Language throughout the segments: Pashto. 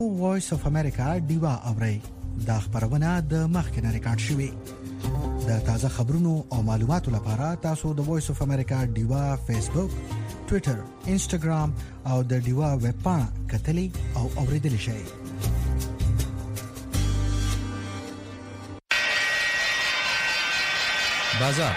وایس اف امریکا دیوا اوري دا خبرونه د مخکنه ریکارډ شوې د تازه خبرونو او معلوماتو لپاره تاسو د وایس اف امریکا دیوا فیسبوک، ټوئیټر، انسټاګرام او د دیوا ویب پاڼه کتلی او اوریدل شئ. بازار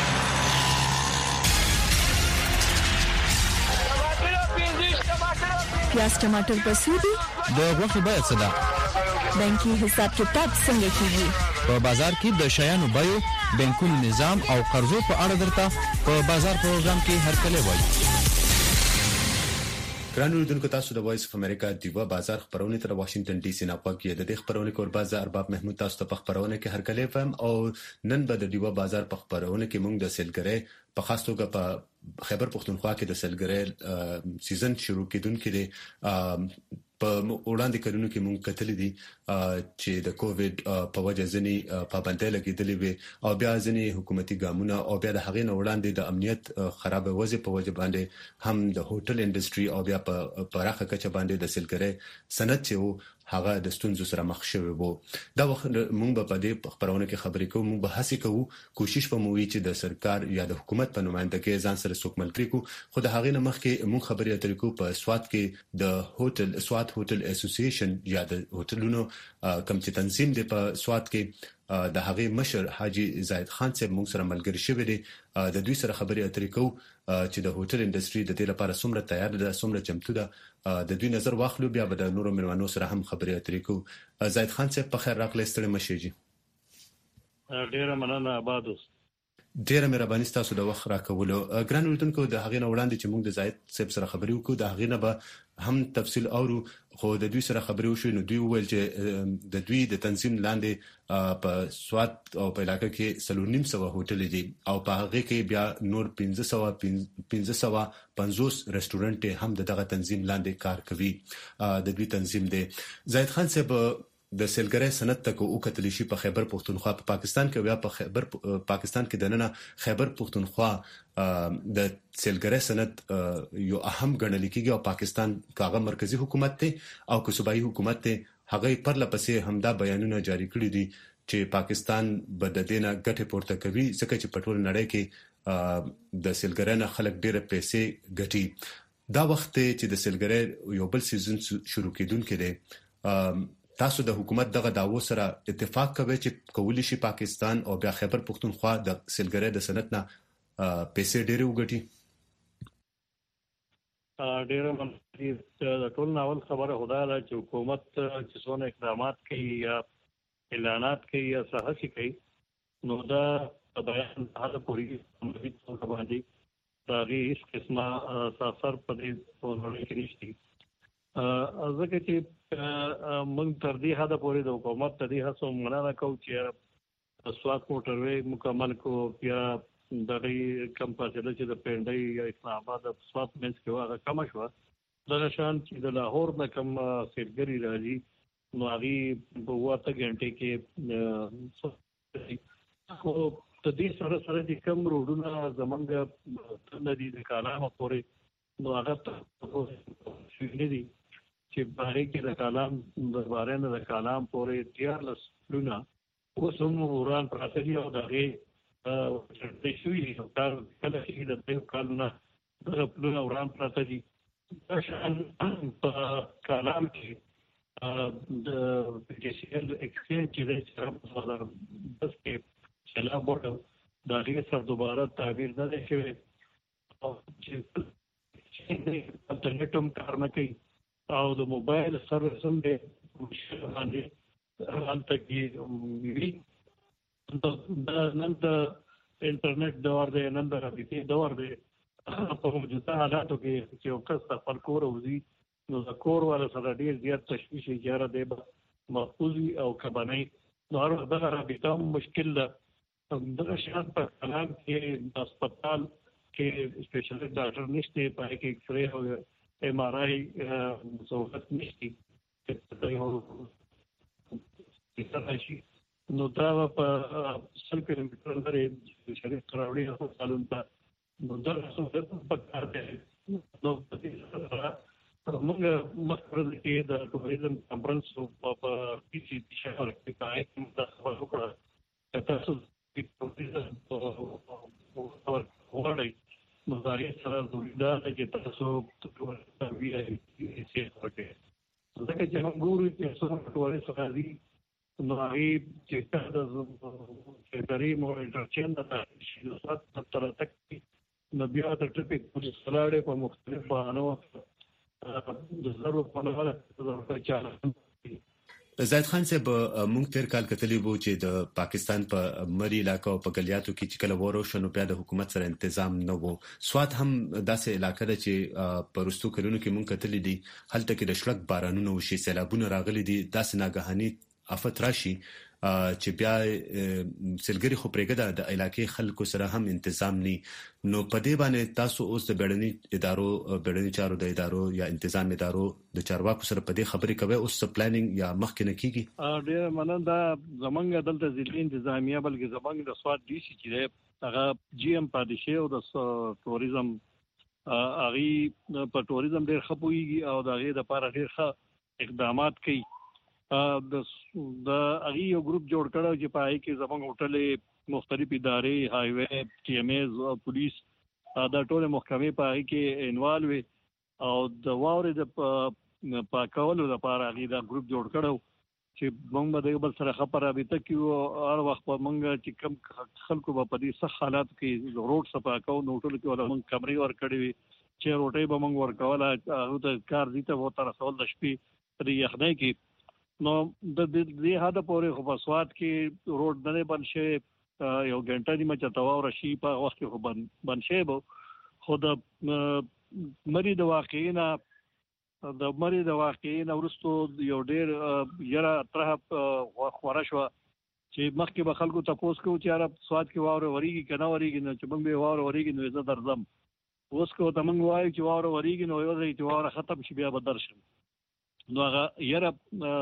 پیاز ټماټر پسودي د غوښې بیه څه ده؟ بانکي حساب کتاب څنګه کیږي؟ په بازار کې د شیانو بیو، بانکونو نظام او قرضو په اړه درته په بازار پروګرام کې هرکلی وایي. ګران اوریدونکو، تاسو د وایس اف امریکا دیوا بازار خبرونه تر واشنگټن ډي سي نه پاکي د دې خبرونه کور بازار ارباب محمود تاسو ته په خبرونه کې هرکلی فهم او نن به د دیوا بازار په خبرونه کې موږ د سیلګری په خاص توګه په خیبر پختونخوا کې د سیلګری سیزن شروع کېدونکې دی. په وړاندې کارونو کې مونږ کتل دي چې د کووډ په وجه ځنی پابندۍ لګېدلې وي او بیا ځنی حکومتي ګامونه او بیا د هغې نه وړاندې د امنیت خراب وضع په وجه باندې هم د هوټل انډستری او بیا په پراخه کچه باندې د سیلګری صنعت چې هغه د ستونزو سره مخ شوی وو. دا وخت مونږ په دې خبرونه کې خبرې کوو، مونږ به هڅه کوو، کوشش به مو وي چې د سرکار یا د حکومت په نمائندګۍ ځان سره څوک ملګری کو. خو د هغې نه مخکې مونږ خبرې اترې کوو په سوات کې د سوات هوټل اسوسییشن یا د هوټلونو کوم چې تنظیم دی په سوات کې د هغې مشر حاجی زاید خان صاحب موږ سره ملګری شوی دی. د دوی سره خبرې اترې کوو چې د هوټل انډستری د دې لپاره څومره تیار ده، څومره چمتو ده. د دوی نظر واخلو، بیا به د نورو مېلمنو سره هم خبرې اترې کوو. زاید خان صاحب په خیر راغلی، ستړي مشئ جی. ډیره مننه آباد اوسئ. ډیره مهرباني ستاسو د وخت راکولو. ګران اوریدونکو، د هغې نه وړاندې چې موږ د زاید صاحب سره خبرې وکړو، د هغې نه به هم تفصیل اورو، خو د دوی سره خبرې وشوې نو دوی وویل چې د دوی د تنظیم لاندې په سوات او په علاقه کې 350 هوټل دي او په هغه کې بیا نور 1550 رستورانټ هم دغه تنظیم لاندې کار کوي. د دوی تنظیم دی. زاید خان صاحب د سیلګری صنعت تک او کتل شي په خیبر پختونخوا په پاکستان کې، بیا په پاکستان کې دننه خیبر پختونخوا د سیلګری صنعت یو اهم ګڼل کېږي او پاکستان کاغه مرکزی حکومت ته او که صوبایي حکومت ته هغه پر لپسې همدا بیانونه جاری کړی دي چې پاکستان به د دینه ګټه پورته کوي ځکه چې په ټول نړۍ کې د سیلګری نه خلک ډېر پیسې ګټي. دا وخت چې د سیلګری یو بل سیزن شروع کېدونکې دی، تاسو د حکومت دغه داوو سره اتفاق کوي چې کولی شي پاکستان او بیا خیبر پختونخوا د سیلګری د صنعت نه پیسې ډېرې وګټي؟ ډیره مننه. د ټول ناول خبره خدا ده چې حکومت چې څونه اقدامات کوي یا اعلانات کوي یا صحافي کوي نو دا بیان هغه پوری مدید باندې داغي هیڅ قسمه اثر په دې ټولنه کې نشته. ځکه چې موږ تر دې حد پورې د حکومت ته دې هڅو مننه کوو چې سوات موټروي مکمل کو یا د دې کم فاصله چې د پنډۍ یا اسلام آباد د سوات منځ کې هغه کم شو. د نشان چې د لاهور نه کم سیلګری راځي نو هغه په وخت غنټه کې خو د دې سره د کم روډونه زمونږ د دې کلام پورې نو هغه شوې دي چې باندې کې د کلام د بارے نه د کلام پورې 13 لونه اوسم وران پراتې او دغه د شوې کار کله چې د دې کارونه د لونه وران پراتې دي په کلام کې د فیزیکل ایکسچینج چې د بس کې چلا بوټو د هغه سره دوباره تعبیر نه شوی او چې انټرنیټ هم کار نه کوي او د موبایل سروس هم دی باندې هلته کې وی نن د انټرنیټ دور دی، نن د رابطې دور دی. په موجوده حالاتو کې چې یو کس خپل کور وځي نو د کور والا سره ډېر زیات تشویش اجاره دی محفوظي او کبنۍ نو هر دغه رابطه هم مشکل ده. دغه شان په کلام کې د هسپتال کې سپیشلیست ډاکټر نشته، پای کې ایکس رے او ایم آر آی سہولت نشته نو دا په 100 کیلومتر لري شریف تراوړي هسپتالونو ته نو دا سہولت په کار دی. نو په دې سره موږ مخکره کې د ټوریزم کانفرنس په پی سی ټي شهر کې پای کې د خبرو کړه تاسو د ټوریزم په وړاندې مزاري سره دا چې تاسو د وی آی پی سي ورته ځکه چې موږ ګورو چې څو ټوریزم راځي نو هغه چې د سري مو انټرچینج د تاسو تر تک نو بیا د ټریفیک پولیس لاړې په مختلفو انو د ضرورت په اړه چاله زید خان صاحب مونږ تیر کال کتلی وو چې د پاکستان په مری علاقو په ګلیاتو کې چې کله ورو شنو بیا د حکومت سره تنظیم نه وو سواد هم داسې علاقې ده چې پرستو کلونو کې مونږ کتلی دي هلته کې د شلک بارانونو وشي سیلابونه راغلي دي داسې ناګهاني افت راشي چې بیا سلګری خو پرېګه د علاقې خلکو سره هم تنظیم ني نو په دې باندې تاسو اوس د بیړني چارو د ادارو یا تنظیم ادارو د چارواکو سره په دې خبرې کوي اوس پلانینګ یا مخکې نه کیږي ډېر مننه دا زمونږ دلته ځلې انتظامیه بلکې زمونږ د سواد ډي سي چې هغه جی ام پادشه او د ټوریزم هغه په ټوریزم ډېر خپويږي او د هغه د لپاره ډېر ښه اقدامات کوي د هغه یو ګروپ جوړ کړو چې پای کې زموږ هوټلې مختلف ادارې های وے ټي ام ایز او پولیس دا ټول محکمې پای کې انوالو او د واورې د پاکولو لپاره هغه دا ګروپ جوړ کړو چې موږ به د بل سره خبره به تکیو هر وخت په موږ چې کم خلکو په دې سخت حالات کې روډ صفا کوو نو ټول کې ولا موږ کمرې ور کړې چې روټي به موږ ور کوله هغه د کار دي ته وته رسول د شپې پرې یخنۍ کې نو د دې هدا پورې خو په سواد کې روډ نه بن شي یو غنټه دی مچ تاو رشي په وخت کې بن شي بو خو د مری د واقعینا ورستو یو ډیر یره طرح خورشوا چې مخکې به خلکو تاسو کو چې عرب سواد کې واور وریږي کنه وریږي نو چې موږ به واور وریږي نو زه درځم اوس کو ته موږ وایو چې واور وریږي نو یو ځای چې واور ختم شي بیا به درشم نو هغه یره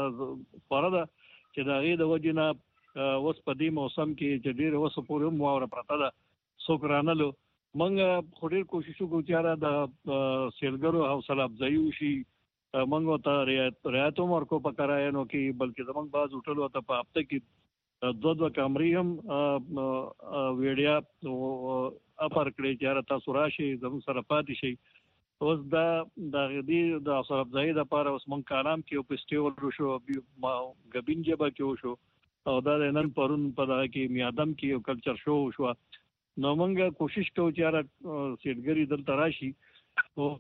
پرده چې دا غي د وجنه اوس په دې موسم کې چې ډیر اوس پورې مواور پرته ده سوکرانلو منګه خوري کوشش وکړو چې د سیلګرو حوصله افزایی وشي منګو ته رعایت ورکو په کرایانو کې بلکې زمونږ باز هوټل ته په هفته کې دوه کمرې هم ویډیا اپر کړی چې تاسو راشي زموږ سره پاتې شي اوس دا د غدي د حوصله افزایی لپاره اوس مونږ کارام کې فیسټیوال وشو ما غبین جبا کې وشو او دا نن پرون په دغه کې میادم کې یو کلچر شو شو نو موږ کوشش کوو چې سیټګری دلته راشي او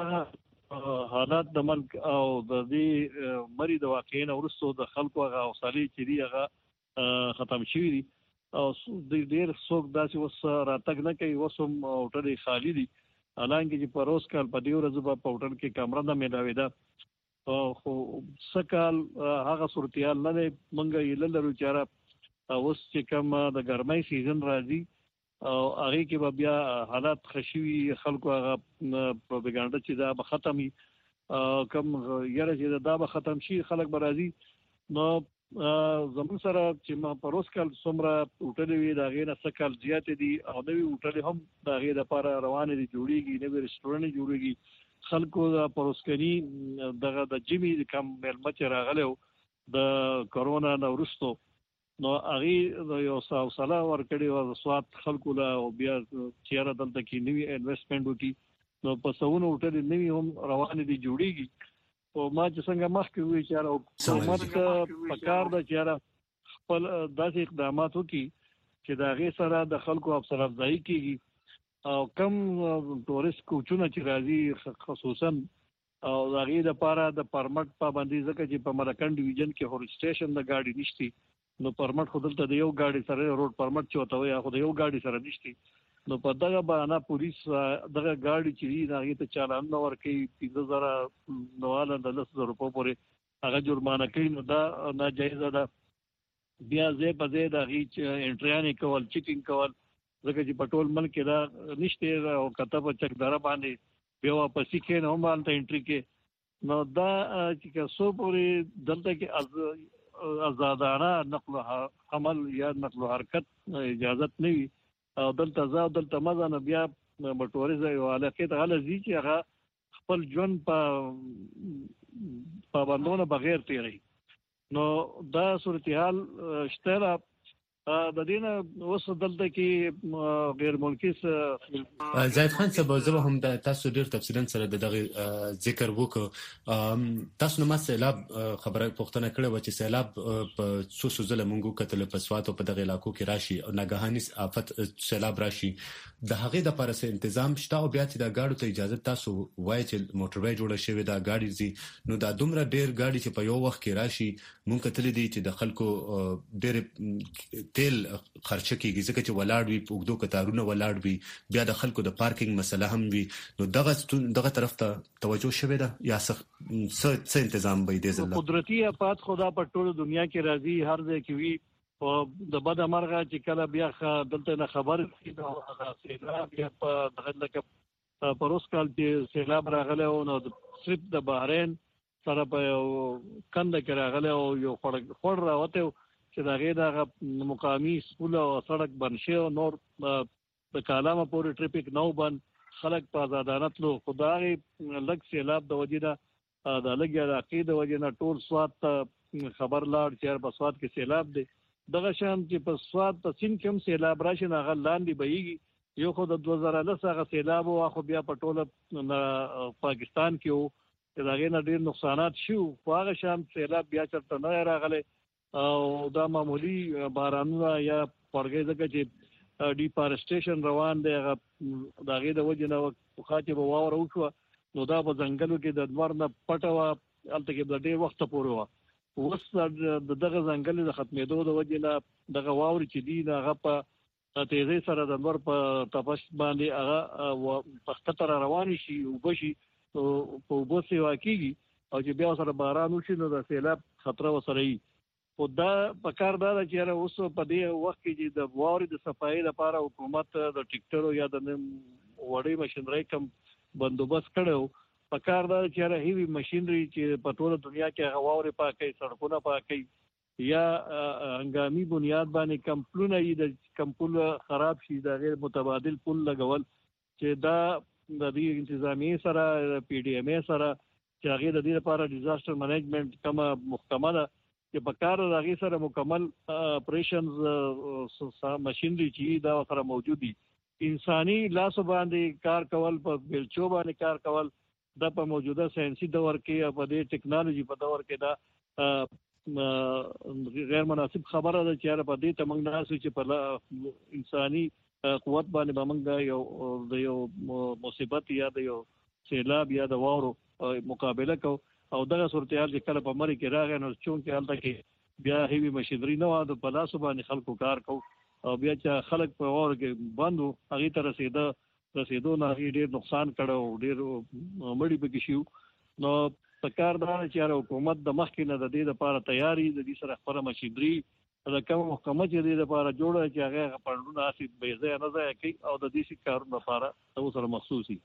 دا حالات د ملک او د دې مری د واقعین ورسو د خلکو هغه حوصله چې دی هغه ختم شي دي او د ډیر څوک داسې وس راتګ نه کوي وسم هوټل خالی دي حالانکه چې پروس کال په دې ورځ په هوټل کې کمره نه ملاوي ده خو سکال هغه صورتيال نه منګه یې لرو چاره اوس چې کوم د ګرمۍ سیزن راځي او هغه کې بیا حالات خشوي خلکو هغه پروپاګاندا چې دا به ختمي کم یره چې دا به ختم شي خلک به راځي نو زمون سره چې ما پروس کال څومره هوټل وی دا غي نه سکال زیات دي او نوې هوټل هم دا غي د لپاره روان دي جوړيږي نوې رستورانټ جوړيږي خلکو د پروسکني دغه د جمی کم ملمچ راغلو د کرونا نو ورستو نو هغه یو حوصله ورکړي او سواد خلکو لا او بیا چیرې دلته کې نوی انویسټمنټ وکړي نو په سونو هوټل نوی هم روان دي جوړيږي او ما چې څنګه مخکې وی چې حکومت پکار د چیرې خپل داسې اقدامات وکړي چې دا غي سره د خلکو افسر افزایی کیږي او کم ټوریست کوچونه چې راځي خصوصا او هغه د لپاره د پرمټ پابندي ځکه چې په مرکن ډیویژن کې هور سټیشن د گاډي نشتی نو پرمټ خو دلته د یو گاډي سره روډ پرمټ چوته وي خو د یو گاډي سره نشتی نو په دغه باندې پولیس دغه گاډي چې هغه ته چالان نو ورکي 15000 نواله د 10000 روپو پورې هغه جرمانه کوي نو دا ناجایز ده بیا زه په دې د هیڅ انټریانې کول چیکینګ کول ځکه چې پټول ملک دا نشته او کته په چک دره باندې بیا واپس کې نه هم انټ انټری کې نو دا چې څو پوری دلته کې آزادانه نقل حمل یا نقل حرکت اجازه نه وي او دلته مزه نه بیا مټوريزه یو علاقه ته غلزي چې هغه خپل ژوند په پابندونو بغیر تیری. نو دا صورتحال شته د دینه اوس دلته کې غیر ملکی زاید خان صاحب زه هم د تاسو ډیر تفصیلا سره دغه ذکر وکړ. تاسو نو ما سیلاب خبره پوښتنه کړې و چې سیلاب په څو ځله مونږ کتل په سوات او په دغه علاقو کې راشي او ناګهاني آفت سیلاب راشي. د هغه د لپاره څه تنظیم شته او بیا چې د گاډو ته اجازه تاسو وایي چې موټروي جوړه شوی دا گاډي زی نو دا دومره ډیر گاډي چې په یو وخت کې راشي مونږ کتل دي چې د خلکو ډیر تیل خرچه کیږي ځکه چې ولاړ وي په وګړو کتارونه ولاړ وي بیا د خلکو د پارکینګ مسله هم وي. نو دغه طرف ته توجه شوه ده یا څه تنظیم به دي زله قدرتي آفات خدا په ټول دنیا کې راځي هر ځای کې وي او د بد مرغه چې کله بیا دلته نه خبر شي دا سیلاب یا په دغه لکه پروس کال چې سیلاب راغله او نو صرف د بحرین سره په کنده کې راغله او یو خړ راوته چې دا غي د مقامی سکول او سړک بند شي او نور د کالامه پورې ټریفیک نو بند خلک په آزادانه تلو خدای لږ سیلاب د وجیدا د لګیا د عقیده وجینا ټول سواد خبر لاړ چې په سواد کې سیلاب دی دغه شان چې په سواد په سین کې هم سیلاب راشي نه غلاندې بهيږي یو خو د 2010 هغه سیلاب او خو بیا په ټول پاکستان کې وو دا غي نه ډیر نقصانات شو هغه شان سیلاب بیا چرته نه راغله او دا معمولی بارانونه یا پرګې ځکه چې ډیفارسټیشن روان دی دا غي د وجه نه خاطر واور وکړه نو دا په ځنګلو کې د انور نه پټوا الته کې د ډیر وخت پورې و اوس دغه ځنګل د ختمېدو د وجه نه دغه واور چې دی هغه په تیزی سره د انور په تپش باندې هغه په خطر روان شي او بشي په وبسي واقعي او چې بیا سره باران وشي نو د سیلاب خطر وسره وي. او دا په کار دا چې اوس په دې وخت کې چې د واوري د صفایي لپاره حکومت د ټیکټرو یا د وړي ماشينري کم بندوبست کړو په کار دا چې هیوی ماشينري چې په ټوله دنیا کې واوري پاکي سړکونه پاکي یا هنګامي بنیاد باندې کمپلونه د کمپل خراب شي د غیر متبادل پل لګول چې دا د دې انتظامی سره پی ډی ام ای سره چې هغه د دې لپاره ډیزاستر مینجمنت کومه محکمه ده چې په کار راغی سره مکمل اپریشنز ماشينري چې دا سره موجود دي انساني لاس باندې کار کول په بلچو باندې کار کول د په موجوده ساينسي دور کې په دې ټیکنالوژي په دور کې دا غیر مناسب خبره ده چې په دې تمنګ ناسو چې په انساني قوت باندې باندې یو مصیبت یا د یو سیلاب یا د واورو مقابله کو او دغه صورتحال چې کله په مری کې راغی نو چون کې حالت کې بیا هیوی ماشينري نه و د پلاسو باندې خلکو کار کو او بیا چې خلک په اور کې بندو هغه تر رسیدو نه ډیر نقصان کړو ډیر مړی به کیشو نو پکار دا چې حکومت د مخکې نه د دې لپاره تیاری د دې سره خبره ماشينري د کوم محکمه چې د دې لپاره جوړه چې هغه پړډونه اسید به ځای نه ځای کوي او د دې کارونو لپاره اوسره مخصوصي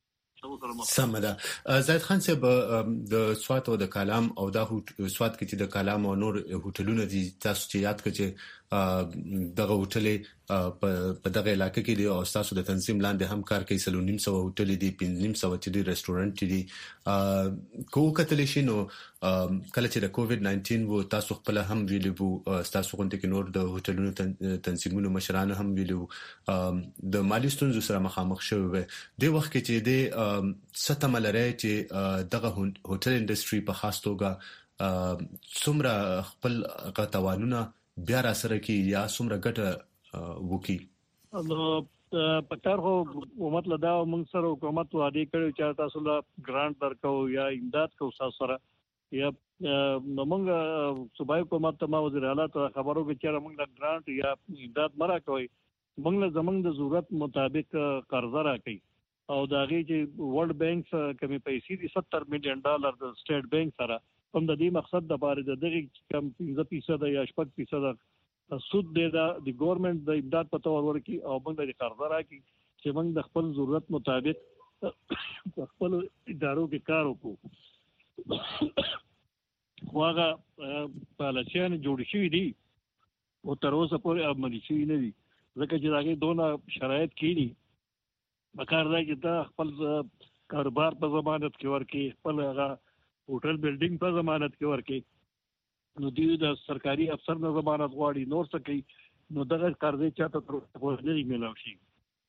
سمدا. زاید خان صاحب د سوات او د کلام او د سوات کې چې د کلام او نور هوټلونه دي تاسو چې یاد کړئ دغه هوټلې په دغه علاقې کې دي او تاسو د تنظیم لاندې هم کار کوي 300 هوټلې دي 500 چې دي ریسټورانټ دي کو کتل شي نو کله چې د کووډ 19 وو تاسو خپل هم ویلو تاسو غونډه کې نور د هوټلونو تنظیمونو مشران هم ویلو د مالی ستونزو سره مخامخ شوی دی وخت کې چې د ستم لري چې دغه هوټل انډستری په خاص توګه څومره خپل قطوانونه بیا را سره کې یا څومره ګټه وکي نو په کار هو حکومت لدا موږ سره حکومت وعده کړو چې تاسو له ګرانټ درکو یا امداد کو سره یا موږ صوبایي حکومت ته ما وزیر اعلی ته خبرو کې چې موږ له ګرانټ یا امداد مرا کوي موږ له زمنګ د ضرورت مطابق قرضه راکړي او دا غي چې ورلد بانک کمی پیسې دي $70 مليون د سټیټ بانک سره هم د دې مقصد د لپاره د دغه کم 15% یا 8% سود دی د ګورنمنت د امداد په تور ورکی او موږ د قرضه راکړي چې موږ د خپل ضرورت مطابق خپل ادارو کې کار وکړو. واغه پالیسیان جوړ شوی دي او تر اوسه پورې عملي شوی نه دي ځکه چې داګه دونه شرایط کړي بکار دا چې دا خپل کاروبار په ضمانت کې ورکړي، خپل هغه هوټل بلډینګ په ضمانت کې ورکړي، نو دوی د سرکاري افسر نه ضمانت غواړي، نور څه کوي، نو دغه قرضې چاته تر اوسه نه ملاو شي.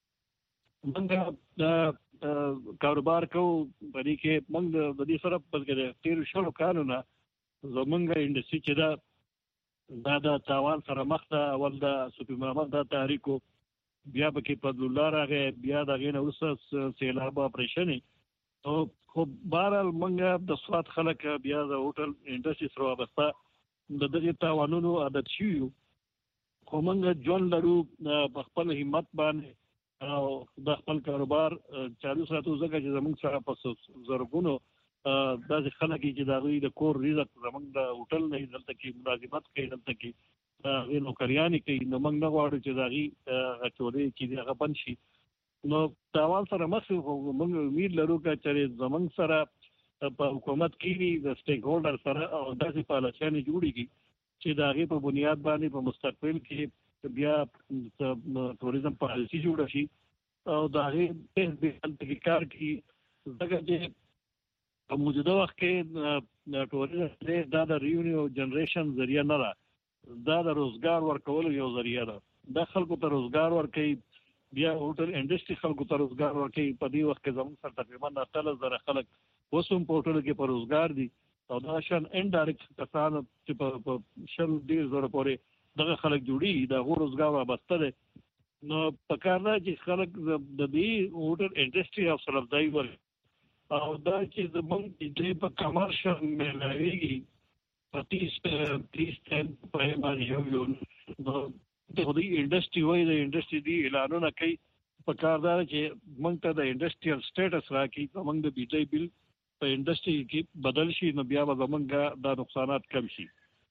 موږ د کاروبار کوو، په دې کې موږ د دې سره په تېرو شلو کالو نه زمونږ انډسټري چې دا د تاوان سره مخ ده. اول د صوفي محمد دا تحریکو، بیا پکې فضل الله راغی، بیا د هغې نه وروسته سیلاب اپریشن. خو بهرحال موږ د سوات خلک بیا د هوټل انډسټري سره وابسته د دغې تاوانونو عادت شوي یو، خو موږ ژوند لرو په خپل همت باندې او د خپل کاروبار چالو ساتو، ځکه چې زموږ سره په زرګونو داسې خلک چې د هغوی د کور رزق زموږ د هوټل نه دلته کې ملازمت کوي، دلته کې هغې نوکریانې کوي، نو موږ نه غواړو چې د هغې چورې چې دي هغه بند شي. نو تاوان سره مخ یو، خو موږ امید لرو چې زموږ سره په حکومت کې د سټیک هولډر سره او داسې پالیسیانې جوړېږي چې د هغې په بنیاد باندې په مستقبل کې بیا ټوریزم پالیسي جوړه شي او د هغې هلته کې کار کوي، ځکه چې په موجوده وخت کې ټوریزم دا د ریونیو جنریشن ذریعہ نه ده، دا د روزګار ورکولو یو ذریعہ ده. دا خلکو ته روزګار ورکوي، بیا هوټل انډسټري خلکو ته روزګار ورکوي. په دې وخت کې زموږ سره تقریبا 18,000 خلک اوس هم په هوټلو کې په روزګار دي، او دا شان انډایرکټ کسان چې په 100,000 پورې دغه خلک جوړي، د هغو روزګار وابسته دی. نو پکار ده چې خلک د دې هوټل انډسټري او افزایي ورکړي، او دا چې زموږ د په کمرشل ملاویږي په 30 په باندې یو نو د خو دې انډسټري وایي، د انډسټري دی اعلانونه کوي، په کار دا چې موږ ته د انډسټریل سټیټس راکړي، زموږ د بجلی بل په انډسټري کې بدل شي، نو بیا به زموږ دا نقصانات کم شي.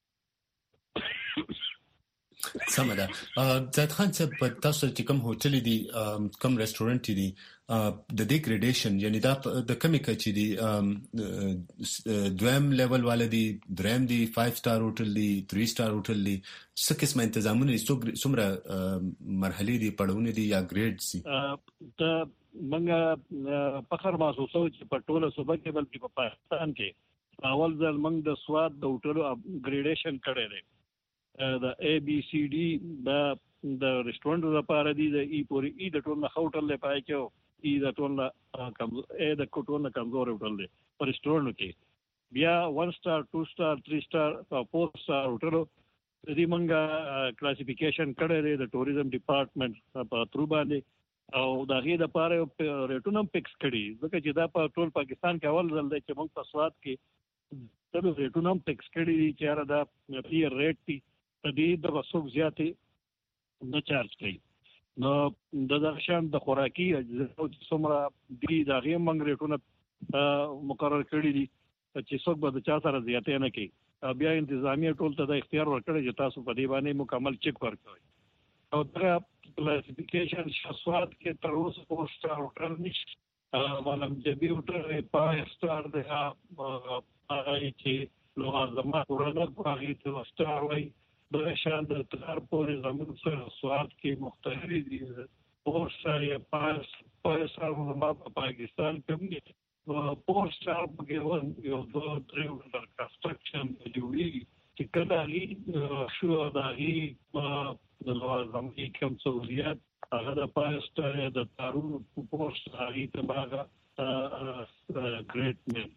سمه ده. زید خان صاحب، په تاسو چې کوم هوټل دي، کوم ریسټورانټ دي، د دې ګریډیشن یعنی دا د کومې کچې دي، دویم لیول والا دي، دریم دي، 5 سٹار هوټل دي، 3 سٹار هوټل دي، څه قسمه تنظیمونه دي، څومره مرحلې دي، پړاوونه دي یا ګریډز دي؟ ته موږ فخر محسوسو چې په ټوله صوبه کې بلکې په پاکستان کې اول ځل موږ د سوات د هوټلو ګریډیشن کړی دی. د ABCD دا د ریسټورانټ لپاره دي، د ای پورې ای د ټول نه هوټل دی پای کې، ای د ټول نه د ټول نه کمزور هوټل دی په ریسټورانټ کې. بیا 1 سٹار 2 سٹار 3 سٹار او 4 سٹار هوټلو د دې منګه کلاسیفیکیشن کړی دی د ټوریزم ډپارټمنټ په ترو باندې، او د هغې لپاره ریټونه فکس کړي، ځکه چې دا په ټول پاکستان کې اول ځل دی چې موږ په سوات کې ټول ریټونه فکس کړي دي چې یاره دا پیر ریټ دي، په دې د څوک زیاتې نه چارج کوي. نو د دغه شان د خوراکي اجزاو چې څومره دي د هغې موږ ریټونه مقرر کړي دي چې څوک به د چا سره زیاتې نه کوي. بیا انتظامیه ټول ته د اختیار ورکړی چې تاسو په دې باندې مکمل چک ورکوئ، او دغه کلاسیفیکیشن سوات کې تر اوسه 4 سٹار هوټل نشته. معلم جبي هوټل 5 سٹار دی، هغه چې لوازمات ورنه هغې ته 2 سٹار وایي. دغه شان د تر پورې زموږ سره سوات کې مختلفې دي، 4 سٹار یا 5 سٹار په پاکستان کې هم دي. 4 سٹار پکې یو 2-3 کنسټرکشن جوړېږي چې کله هغې شو د هغې د لوازمې کوم سهولیات هغه د 5 سٹار یا د تارونو 4 سٹار هغې ته به هغه ګریډ مل.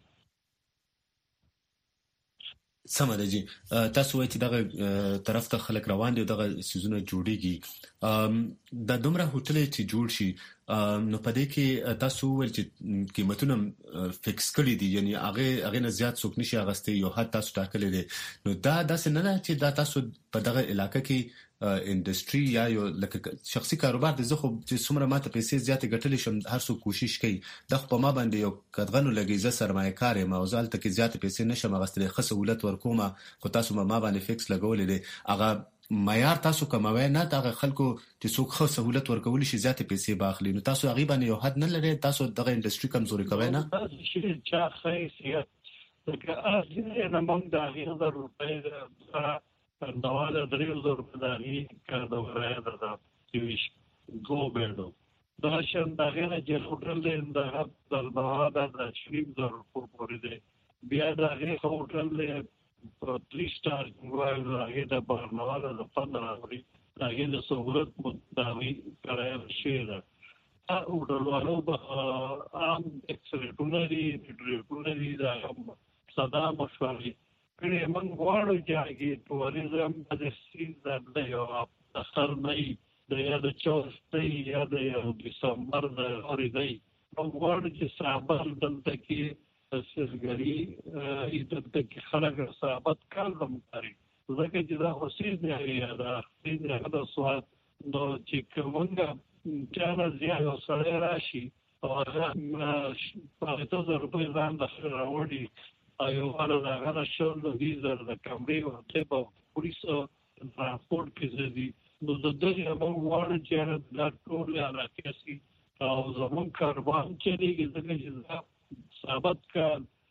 سمه ده جی. تاسو وایئ چې دغه طرف ته خلک روان دي او دغه سیزونه جوړیږي، دا دومره هوټل چې جوړ شي، نو په دې کې تاسو وویل چې قیمتونه فکس کړي دي، یعنی هغې نه زیات څوک نشي اخیستی، یو حد تاسو ټاکلی دی. نو دا داسې نه ده چې دا تاسو په دغه علاقه کې انډسټري یا یو لکه شخصي کاروبار دی، زه خو چې څومره ماته پیسې زیاتې ګټلی شم هر څوک کوشش کوي، دا خو په ما باندې یو قدغنو لګي، زه سرمایه کار یم او زه هلته کې زیاتې پیسې نشم اخیستلی، ښه سهولت ورکوم، خو تاسو ما باندې فکس لګولی دی. هغه معیار تاسو کموئ نه، دغه خلکو چې څوک ښه سهولت ورکولی شي زیاتې پیسې به اخلي، نو تاسو هغې باندې یو حد نه لرئ، تاسو دغه انډسټري کمزوري کوئ نه؟ داسې شي چا ښه لکه هغې نه موږ د هغې 1000 روپۍ نواله 3,000 روپۍ د هغې کار د ورایه ده 24 بیډو دا شان دا غیر چې هوټل د دلبها د شریف در پورې دی بیا دا غیر هوټل د 3 سٹار وایي د برنامه د 15 غوړي دا غیر د سہولت متداوی کړای شي دا هوټلوالو به عام اکسلټونه دي دا صدا مشورې کړي موږ غواړو چې ټوریزم د سیزن د یو اخر نه د یا د چوستۍ یا د دسمبر د اورېدای موږ غواړو چې صحابه دلته کې سرګري دلته کې خلک صحابت کار هم کوي ځکه چې دا خصوصي دی یا دا سواد نو چې کومه چاره زیاده سره راشي او هغه په 1000 روپۍ ځان د راوړي ایو هغه هغه شول د ویزا د کمرې او ته په پولیسو ترانسپورت کې دي نو د دې موږ وړاندې چې دا ټول راکېسي او زمون کاروان چې دی چې ثابت کا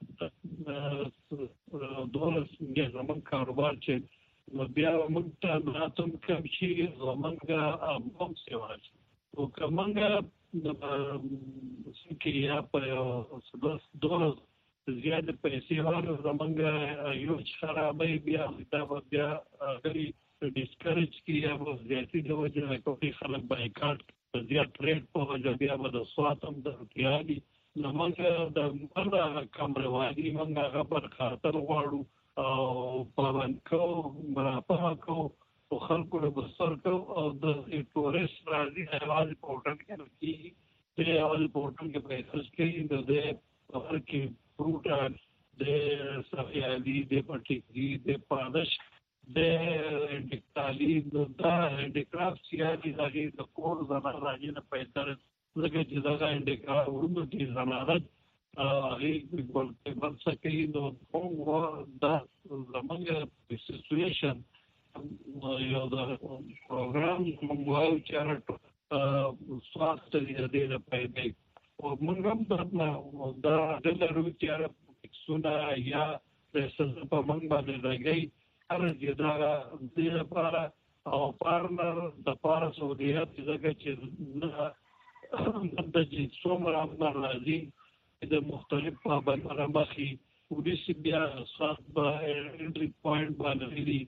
دولس کې زمون کاروبار چې نو بیا موږ ته راتم کوم شي زمونږه امام سیوا او کومه د سکییا په دولس زیاده پیسې ورو زمونږه یو خرابې بیا بیا غري ډیسکریج کیه او زیاتی د وجه کوي خلک بایکاټ زیات ریټ په وجه بیا د سواتم د تیاري نو موږ د مرده کمروادي موږ هغه پر خاطر غواړو او په باندې مرافه کو او خلکو له بسر کو او د ټوریست راځي حواز پورټل کې د حواز پورټل کې پیسې کې د ورکی فروټ د صفیالي د پټي د پادش د ډیکټالي د ډیکراف سیالي دغه د کور زمانه راځي نه پیدا لکه چې دا انډیکا ورته کې زمانه هغه په بل څه کې نو کوم دا زمانه سچويشن یو دا پروګرام موږ چې سوات دې نه پیدا او موږ هم دا د لرو چې سونه یا د څه په موږ باندې راګي ارزه دا د لپاره او پارلر د پاره سعودیت څخه چې د چې څومره راځي د مختلف پابندۍ مخې پولیس بیا صاحب انټری پوینټ باندې دي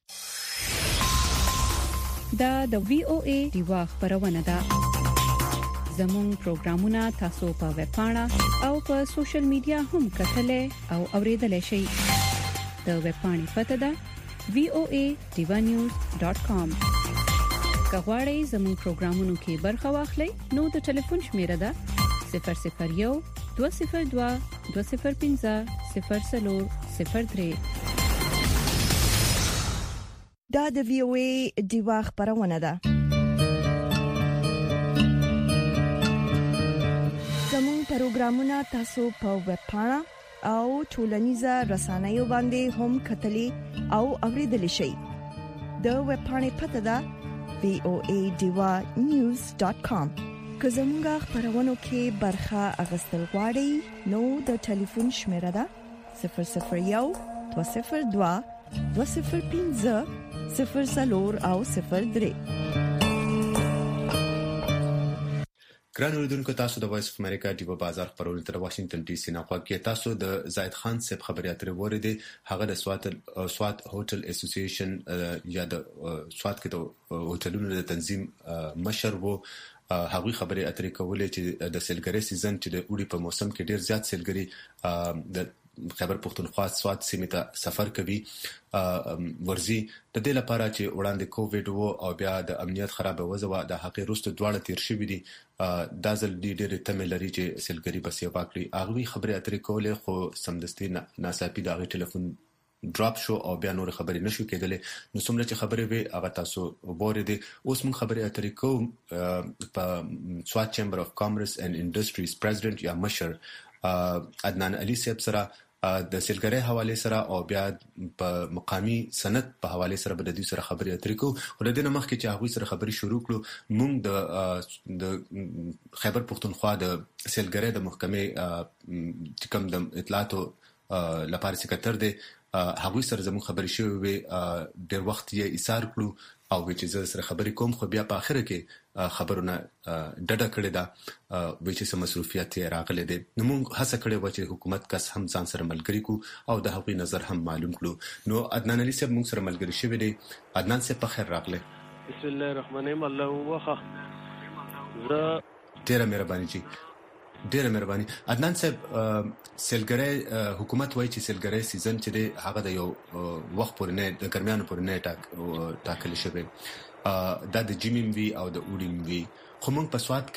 دا د وی او ای دیوا خبرونه ده زموږ پروګرامونه تاسو په ویب پاڼه او په سوشل میډیا هم کتلې او اوریدلای شئ د ویب پاڼې پته ده voanews.com کغواړئ زموږ پروګرامونو کې برخه واخلئ نو د ټلیفون شمیره ده 001 202 205 0003 دا د وی او ای دیوا خبرونه ده زموږ پروګرامونه تاسو په ویب پاڼه او ټولنیزه رسنیو باندې هم کتلی او اوریدل شئ د ویب پاڼې پته ده voanews.com که زموږ خبرونو کې برخه اغوستل غواړئ نو د ټلیفون شمیره ده 001 202 205 0003 ګران اوریدونکو تاسو د وایس اف امریکا دیو بازار خبرونه تر واشنگټن ډي سي نه خوښه تاسو د زاید خان صاحب خبري اترې وریدي هغه د سوات هوټل اسوسییشن یا د سوات کې د هوټلونو د تنظیم مشر وو هغه خبري اترې کولې چې د سیلګری سیزن چې د اوړي په موسم کې ډیر زیات سیلګری د خیبر پختونخوا سوات سیمه ته سفر کوي ورزي د دې لپاره چې وړاندې کووډ وو او بیا د امنیت خراب وځو د حقیقت رست دواړه تیر شوې دي د ځل ډېر تمه لري چې سیلګری بس یو باکلي هغه خبري اترې کولې خو سمدستي ناڅاپي د ټلیفون ډراپ شو او بیا نور خبرې نشو کېدلې نو څومره چې خبرې وي هغه تاسو وګورئ اوس موږ خبرې اترې کوو په سوات چیمبر اف کامرس اینڈ انډستریز پریزیډنټ یا مشر عدنان علي صاحب سره د سیلګری حواله سره او بیا په مقامی سند په حواله سره د دې سره خبرې اترې کوو ولودنه مخکې چې هغه سره خبرې شروع کړو موږ د خیبر پختونخوا د سیلګری د محکمې کوم د اطلاعاتو لپاره سکرټر دی هغه سره زموږ خبرې شوې وي ډېر وخت یې ایثار کړو او چې سره خبرې کوم خو بیا په اخر کې خبرونه ډډه کړې ده چې سم مصروفیت راغلي دي نو موږ هڅه کړې و چې حکومت کس هم ځان سره ملګری کو او د هغوی نظر هم معلوم کړو نو عدنان علي صاحب موږ سره ملګری شوی دی عدنان صاحب په خیر راغله بسم الله الرحمن الرحیم الله وخه ډیره مهرباني جی ډیره مهرباني عدنان صاحب سیلګری حکومت وایي چې سیلګری سیزن چې دی هغه د یو وخت پورې نه د ګرمیانو پورې نه ټاکل شوی دا د جیمیم وی او د اوډیم وی خو موږ په سواد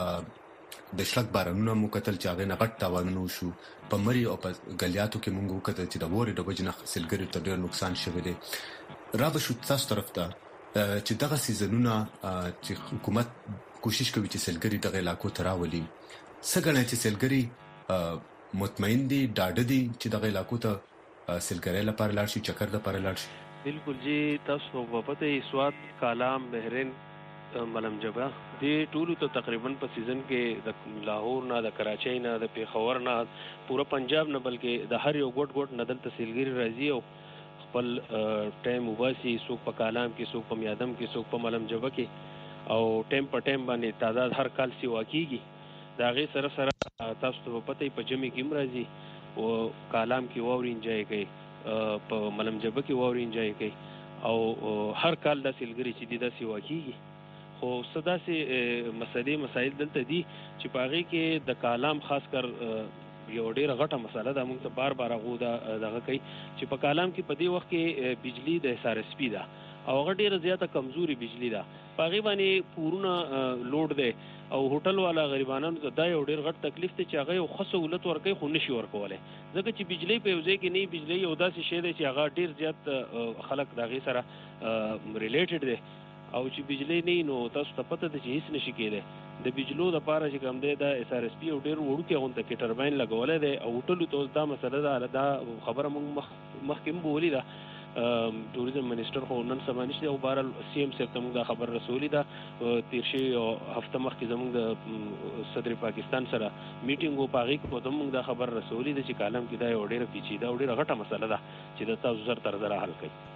کې د شلک بارانونو مو کتل چې هغه نه غټ تاوانونه شو په مری او په ګلیاتو کې موږ وکړل چې د ووري د وجنه سیلګری ته ډېر نقصان شوی دی را به شو تاسو طرف ته چې دغه سیزنونه چې حکومت کوشش کوي چې سیلګری دغه علاقو ته راولي څنګه چې سیلګری مطمئن دي ډاډه دي چې دغه علاقو ته سیلګری لپاره لاړ شي چکر لپاره لاړ شي بالکل جی تاسو په پته سواد کالام بحرین ملم جبا د ټولو ته تقریبا په سیزن کې د لاهور نه د کراچۍ نه د پیښور نه پورا پنجاب نه بلکې د هر یو ګډ نه دلته سیلګری راځي او خپل ټایم وباسي څوک په کالام کې څوک په میادم کې څوک په ملم جبا کې او ټایم په ټایم باندې تعداد هر کال سی واکېږي دا غي سره تاسو ته پته په جمی کې مرضی او کالام کې ووري انجای کوي په ملم جبه کې ووري انجای کوي او هر کال د سیلګری چې د سی واکېږي خو صدا سي مسائل دلته دي چې پاغي کې د کالام خاص کر یو ډیره غټه مسله ده موږ ته بار غو دغه کوي چې په کالام کې په دې وخت کې بجلی د حصار سپی ده او هغه ډیره زیاته کمزوري بجلی ده پاغي باندې پورونه لوډ ده او هوټل والا غریبانو ته دا یو ډیر غټ تکلیف ته چې هغه یو خاص سہولت ورکوي خو نشي ورکوله ځکه چې بجلی په یوځای کې نه بجلی یو داسې شی دی چې هغه ډیر زیات خلک دغه سره ریلیټډ دي او چې بجلی نه نو تاسو ته پته ده چې هیڅ نشي کېدای د بجلو د پاره چې کوم دی د اس ار اس پی او ډیر وړوکی غونډه کې ټرباین لګولې ده او هوټل ته دا مسله ده خبره موږ مخکې بولی ده ټوریزم منیسټر خو نن سبا نشته او بهرحال سی ام صاحب ته موږ دا خبر رسولې ده تیر شي او هفته مخکې زموږ د صدر پاکستان سره میټینګ او پاغي کې په موږ دا خبر رسولې ده چې کالم کې دا یو ډیره پیچیده او ډیره غټه مسله ده چې د تاسو سره تر ځره حل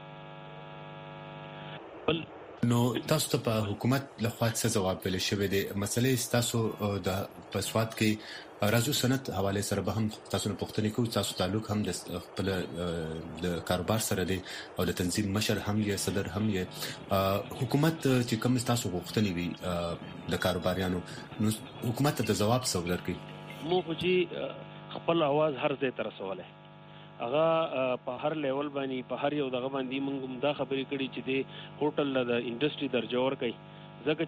کړي نو تاسو ته په حکومت لخوا څه جواب ویل شوی دی مسلې تاسو د پسواد کې راځو سنت حواله سره به هم تاسو نه پوښتنه کوو تاسو تعلق هم د خپل د کاروبار سره دی او د تنظیم مشر هم یې صدر هم یې حکومت چې کوم تاسو غوښتنې وي د کاروباریانو نو حکومت ته جواب څه ورکړي مو خو چې خپل आवाज هر ځای تر رسوله هغه په هر لیول باندې په هر یو دغه باندې موږ دا خبرې کړې چې د هوټل د انډستری درجه ور کوي ځکه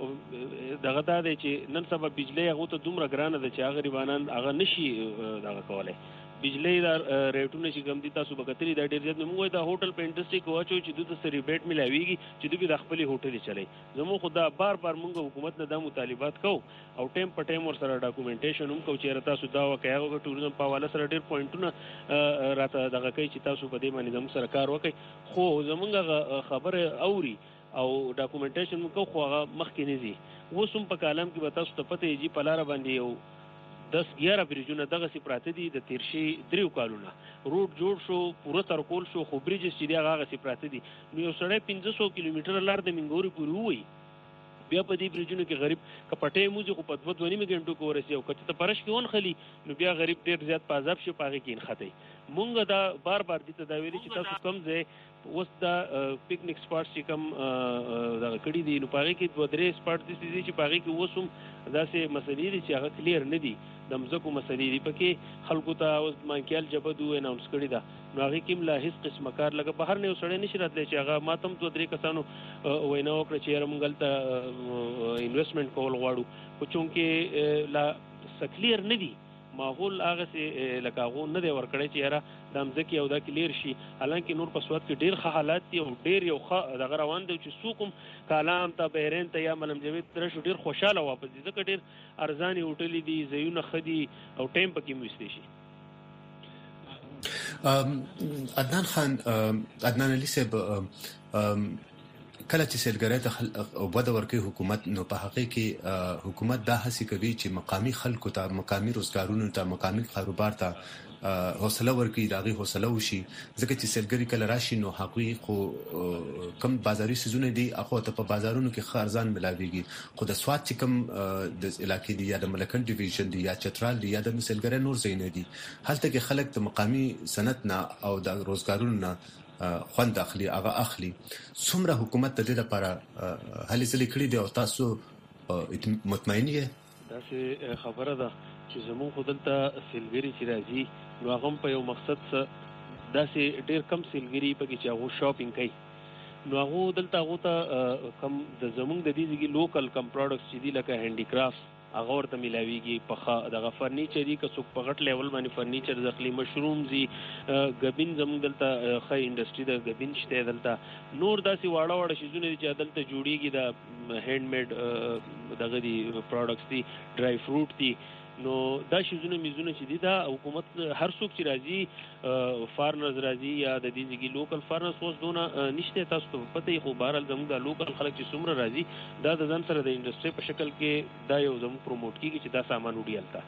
چې دغه دا دی چې نن سبا بجلی هغه ته دومره ګرانه ده چې هغه غریبانان هغه نشي دغه کولای بجلی دا ریټونه چې کوم دي تاسو بکتري دا ډیر زیات موږ د هوټل په انډستری کې واچو چې دوی ته ریبیټ ملاويږي چې دوی د خپل هوټل چلای زموږ خدا بار موږ حکومت نه د مطالبات کو او ټیم په ټیم ور سره ډاکومېنټیشن هم کو چې تاسو دا وکایو ټوریزم په حواله سره ډیر پوینټونه راته دغه کوي چې تاسو په دې باندې زموږ سره کار وکړي خو زموږ خبره اوري او ډاکومېنټیشن کو خو هغه مخکې نه زی وسوم په کالم کې به تاسو ته پته یي په لار باندې یو 10-11 بریجونه دغه سي پراته دي د تیرشي 3 کالونه روډ جوړ شو پوره تر کول شو خو بریجز چې هغه سي پراته دي نو یو سړی 500 کیلومتر لار د منګوري پورې وای بیا په دې بریجونو کې غریب کپټې موزي خو په 2.5 غنټو کې ورسي او کته ته پرش کې ون خلی نو بیا غریب ډیر زیات پازاب شي پاږي کې انخته مونږ دا بار دي تداویری چې تاسو کم ځای اوس دا پکنیک سپاټ چې کم دا کړي دي نو پاږي کې 2-3 سپاټ دي چې پاږي کې وسوم داسې مسلې دي چې هغه کلیر نه دي د مزکو مسلې دي پکې خلکو ته اوس مانکیال جبدو اناونس کړي دا نو هغه کې لا هیڅ قسم کار لګه بهر نه وسړې نشي راتلی چې هغه ماتم 2-3 کسانو وینا وکړه چې موږ ته انویسټمنټ کول غواړو خو چونکې لا سکلیر نه دي ماحول هغه سي لکاغو نه دی ورکړی چې یاره د مزکی او دا کلیر شي حالانکه نور په سواد کې ډیر ښه حالات دي او ډیر یو ښه دغه روان دی چې سوقم کالام ته بحرین ته یا ملم جوید تر شو ډیر خوشاله واپس دي ځکه ډیر ارزاني هوټل دي زيونه خدي او ټایم پکې موستي شي عدنان خان عدنان علي صاحب کله چې سیلګری ته وده ورکوي حکومت، نو په حقیقت کې حکومت دا هڅه کوي چې مقامی خلکو ته، مقامی روزګارونو ته، مقامی کاروبار ته حوصله ورکړي، داغي حوصله وشي. ځکه چې سیلګری کله راشي نو حقوقي خو کم بازاري سيزونه دي هغه ته په بازارونو کې خارزان ملاويږي، خو د سواد چې کم د علاقې دی یا د ملکن ډیویژن دی یا چترال دی یا د سیلګری نور ځای نه دي، هلته کې خلک د مقامی صنعت نه او د روزګارونو نه خوند اخلي، هغه اخلي. څومره حکومت د دې لپاره هلې ځلې کړې دي او تاسو مطمئن یې؟ دا څه خبره ده چې زموږ خدلته سیلګری چې راځي نو هغه په یو مقصد سره داسې ډېر کم سیلګری پکې چې هغه شاپینګ کوي، نو هغه دلته هغه ته کم د زموږ د دې ځګي لوکل کم پروډکټس چې دي لکه هینډي کرافټس هغه ورته ملاويږي، په دغه فرنیچر که څوک په غټ لیول باندې فرنیچر ځخلي، مشروم زی غبین زموږ دلته خې انډستری د غبین شته، دلته نور داسې واړه واړه شیزونه دي چې دلته جوړیږي، د هاند میډ دغه دي پروډکټس دي، ډرای فروټ دي. نو دا شیزونه میزونه چې دي دا حکومت هر څوک چې راځي فارنرز راځي یا د دې ځګي لوکل فارنرز اوس دونه نشته، تاسو ته پته یې، خو بهرحال زموږ د لوکل خلک چې څومره راځي دا د ځان سره د انډستری په شکل کې دا یو زموږ پروموټ کیږي چې دا سامان وړي الته.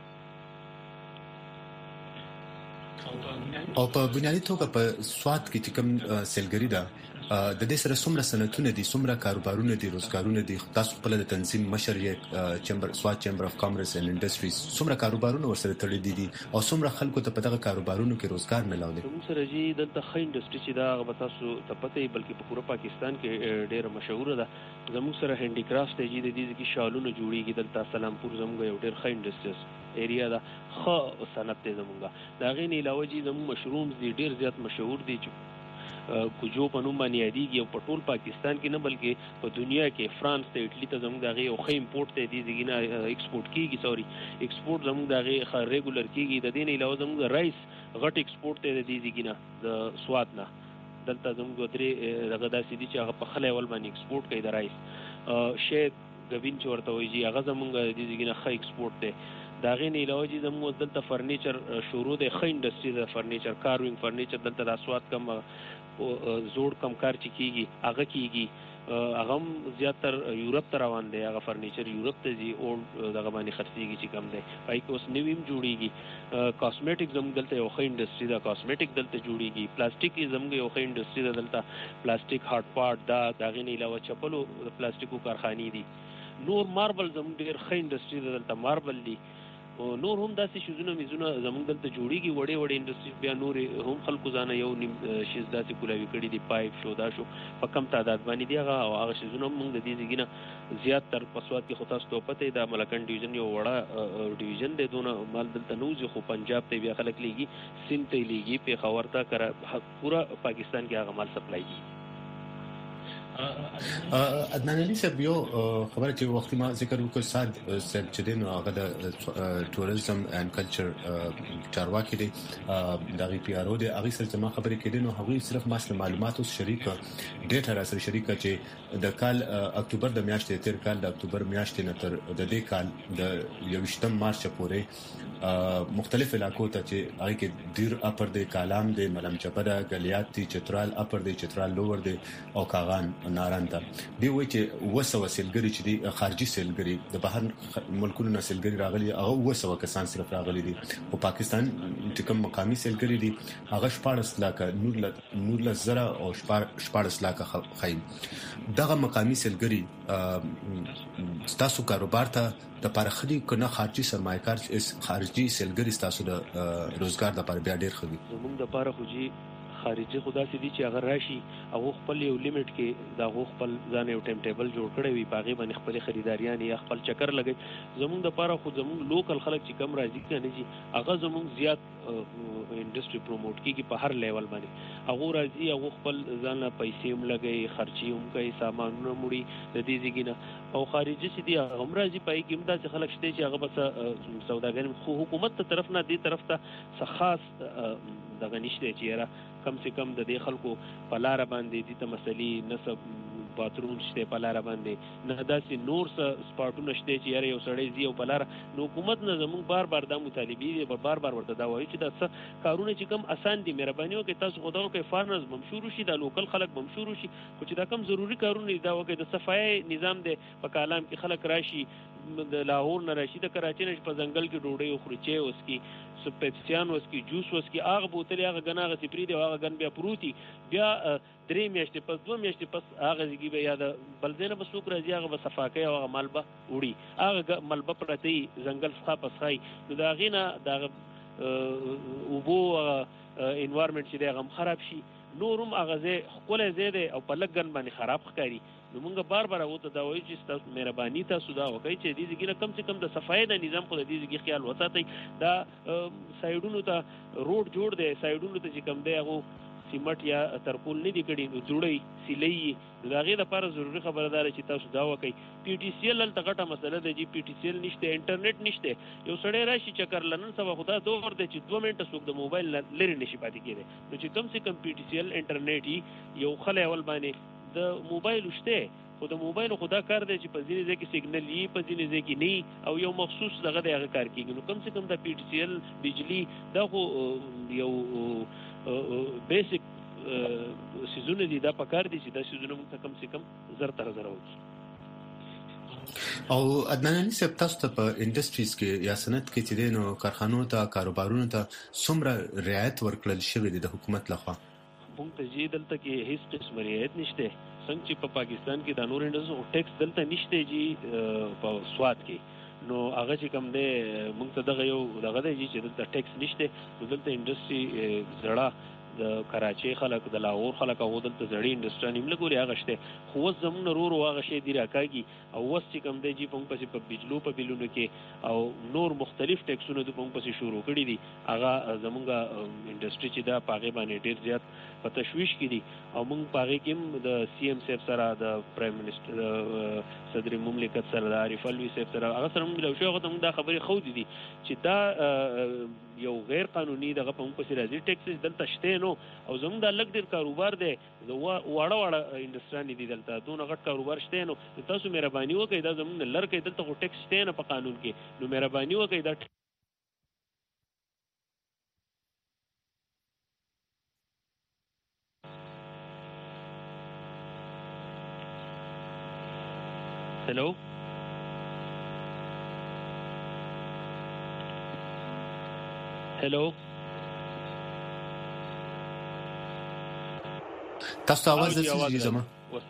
او په بنیادی توګه په سواد کې چې کوم سیلګری ده د دې سره څومره صنعتونه دي، څومره کاروبارونه دي، روزګارونه دي، تاسو خپل د تنظیم مشر یې چمبر سواد چمبر اف کامرس اند انډستریز، څومره کاروبارونه ورسره تړلي دي او څومره خلکو ته په دغه کاروبارونو کې روزګار ملاوي؟ موږ سره جی دلته خې انډستری چې دا غو تاسو ته پته یې، بلکې په پوره پاکستان کې ډېر مشهور ده. زموږ سره هینډي کرافټ دی د دې کې شالونه جوړیږي، دلته سلامپور زموږ یو ډېر خې انډستریز ایریا ده، خو صنعت دی زموږ. دا غي نه علاوه جی زموږ مشرومز دي ډېر زیات مشهور دي چې کوجو په نوم باندې یادېږي، او په ټول پاکستان کې نه بلکې په دنیا کې فرانس ته اټلی ته زموږ دغه یو ښه امپورټ ته دي ځګینه ایکسپورټ کیږي، ایکسپورټ زموږ دغه ریګولر کیږي. د دې نه علاوه زموږ رایس غټ ایکسپورټ ته دي ځګینه د سواد نه، دلته زموږ درې دغه داسې دي چې هغه په خله ول باندې ایکسپورټ کوي د رایس. شیک غوین چې ورته وایي هغه زموږ د ځګینه ښه ایکسپورټ دی. دا غي نه علاوه چې زموږ دلته فرنیچر شروع د ښه انډستری د فرنیچر کاروینګ فرنیچر دلته د سواد کم زوړ کم کار چې کیږي هغه کیږي، هغه زیاتر یورپ ته روان دی، هغه فرنیچر یورپ ته ځي او دغه باندې خرڅيږي چې کم دی، پای کې اوس نویم جوړیږي. کاسمیټک زموږ دلته یو ښه انډستری ده، کاسمیټک دلته جوړیږي. پلاستیک زموږ یو ښه انډستری ده، دلته پلاستیک هارد پارت دا دغه نه علاوه چپلو د پلاستیکو کارخانې دي. نور ماربل زموږ ډیر ښه انډستری ده، دلته ماربل دي. نور هم داسې شیزونه میزونه زموږ دلته جوړیږي، وړې وړې انډستری بیا نور هم خلکو ځانه یو نیم شیز داسې کولاوي کړي دي، پایپ شو دا شو په کم تعداد باندې دي هغه شیزونه موږ د دې ځګینه زیات تر پسواد کې خو تاسو ته پته د ملکن ډیویژن یو وړه ډیویژن دی، دونه مال دلته نوځي، خو پنجاب ته بیا خلک لیږي، سند ته لیږي، پیښور ته کرا پورا پاکستان کې هغه مال سپلای دي. عدنان علي صاحب یو خبره چې وختي ما ذکر وکړ صاد صاحب چې دین هغه د ټوریزم اند کلچر چارواکي دی دغه پی ار او دی، هغه سره ما خبرې کړې نو هغه صرف ماسله معلوماتو شریک ډیټا را سره شریک چې د کال اکتوبر د میاشتې تیر کال د اکتوبر میاشتې نه تر د دې کال د 28 مارچ پورې مختلف علاقو ته چې هغه کې دیر اپر دی، کالام دی، ملم چپره، غلیات دی، چترال اپر دی، چترال لوور دی او کاغان نارنده دی. وایي چې وسو سیلګری چې دی خارجي سیلګری د بهر ملکونو نه سیلګری راغلي، هغه وسو کسان صرف راغلي دي، او پاکستان چې کوم مقامي سیلګری دي هغه 14 لک نور زره او 14 لک خاين. دغه مقامي سیلګری تاسو کاروبار ته د پرخدي کنه خارجي سرمایه‌کار خارجي سیلګری تاسو د روزګار لپاره بیا ډیر خدي. زموږ د پاره خو جی خارجي خدا سي دي چې اگر راشي او خپل یو لیمټ کې دا خپل ځان یو ټایم ټیبل جوړ کړی وي، باغې باندې خپل خریداریان یا خپل چکر لګي. زموږ د پاره خو زموږ لوکل خلک چې کم راځي کنه جی هغه زموږ زیات انډستری پروموټ کیږي په هر لیول باندې، هغه راځي هغه خپل ځان پیسې هم لګي، خرچي هم کوي، سامانونه مړي د دې ځګینه. او خارجي چې دی هغه راځي پای کې هم دا خلک شته چې هغه بس سوداګر خو حکومت ته طرف نه دی طرف ته خاص دغه نشته چې را کم سے کم د دې خلکو په لار باندې دي ته مسلې نسب باتروم شته په لار باندې نه داسې نور څه سپاټونه شته چې یاره یو سړی زی او په لار نو حکومت نه زموږ بار دا مطالبه دي بار ورته دا وایي چې دا څه کارونه چې کم آسان دي مهرباني وکړئ تاسو خو دا وکړئ فارنرز بم شروع شي دا لوکل خلک بم شروع شي خو چې دا کم ضروری کارونه دي دا وکړئ د صفای نظام دی په کالام کې خلک راشي د لاهور نه راشي د کراچۍ نه په ځنګل کې ډوډۍ وخوري چې اوس کې سپېپسیان اوس کې جوس اوس کې هغه بوتل هغه غناغه سپری دی هغه غن بیا پروتي بیا 3 میاشتې پس 2 میاشتې پس هغه ځګي به یاد بلځنه بسوک راځي هغه به صفاکه او هغه مالبه وړي هغه مالبه پرتی ځنګل څخه پسخای نو دا غینه دا وبو انوایرنمنت چې دا غم خراب شي نورم هغه خپل زیاده او په لګن باندې خراب ښکاری نو موږ بار وته دا وایي چې تاسو مهرباني تاسو دا وکړئ چې دې ځګینه کم څه کم د صفای د نظام خو د دې ځګي خیال وساتئ دا سایډونو ته روډ جوړ دی سایډونو ته چې کم دی هغه سیمټ یا ترپول نه دی کړي جوړي سیلې دا غي د لپاره ضروري خبردار چې تاسو دا وکړئ پی ټی سی ال التقټه مسله ده چې پی ټی سی ال نشته انټرنیټ نشته یو سړی راشي چکر لنن سبا خدا دوه ور دی چې 2 منټه څوک د موبایل لري نشي پاتې کېده نو چې کم څه کم پی ټی سی ال انټرنیټ یو خلای اول باندې د موبایل شته خو د موبایل خدا کار دی چې په ځینې ځای کې سیګنل یې په ځینې ځای کې نه او یو مخصوص دغه د هغه کار کېږي نو کم څه کم د پی ټی سی ال بجلی دا خو یو بیسیک سیزونه دي دا پکار دي چې دا سیزونه موږ کم څه کم زر تر زر وکړو او عدنان صاحب تاسو ته په انډستریز کې یا صنعت کې چې دینو کارخانو ته کاروبارونو ته څومره رعایت ورکړل شوی دی د حکومت لخوا موږ ته جې دلته کې هیڅ قسم رعایت نشته څنګه چې په پاکستان کې د نور انډستری ټیکس دلته نشته جی په سواد کې نو هغه چې کم دی موږ ته دغه یو دغه دی چې دلته ټیکس نشته نو دلته انډستری زړه د کراچۍ خلک د لاهور خلک او دلته زړی انډستری نیمه ګوري هغه شته خو زمون نور هغه شی دی راکاږي او وس چې کم دی چې په پسې په بجلو په بیلونو کې او نور مختلف ټیکسونه د په پسې شروع کړي دي هغه زمونږه انډستری چې دا پاغه باندې ډیر زیات په تشویش کې دي او موږ پاغه کې د سی ام صاحب سره د پرایم منسٹر صدر مملکت سره د عارف الوی صاحب سره هغه سره موږ له شوغه ته موږ دا خبرې خو دي چې دا یو غیر قانوني دغه په موږ پسې راځي ټیکس دلته شته نو او زموږ د لګ ډیر کاروبار دی واړه انډستری دي دلته دونه غټ کاروبار شته نو تاسو مهرباني وکړئ دا زموږ لر کې دلته خو ټیکس شته نه په قانون کې نو مهرباني وکړئ دا hello hello تاسو आवाज راځي زما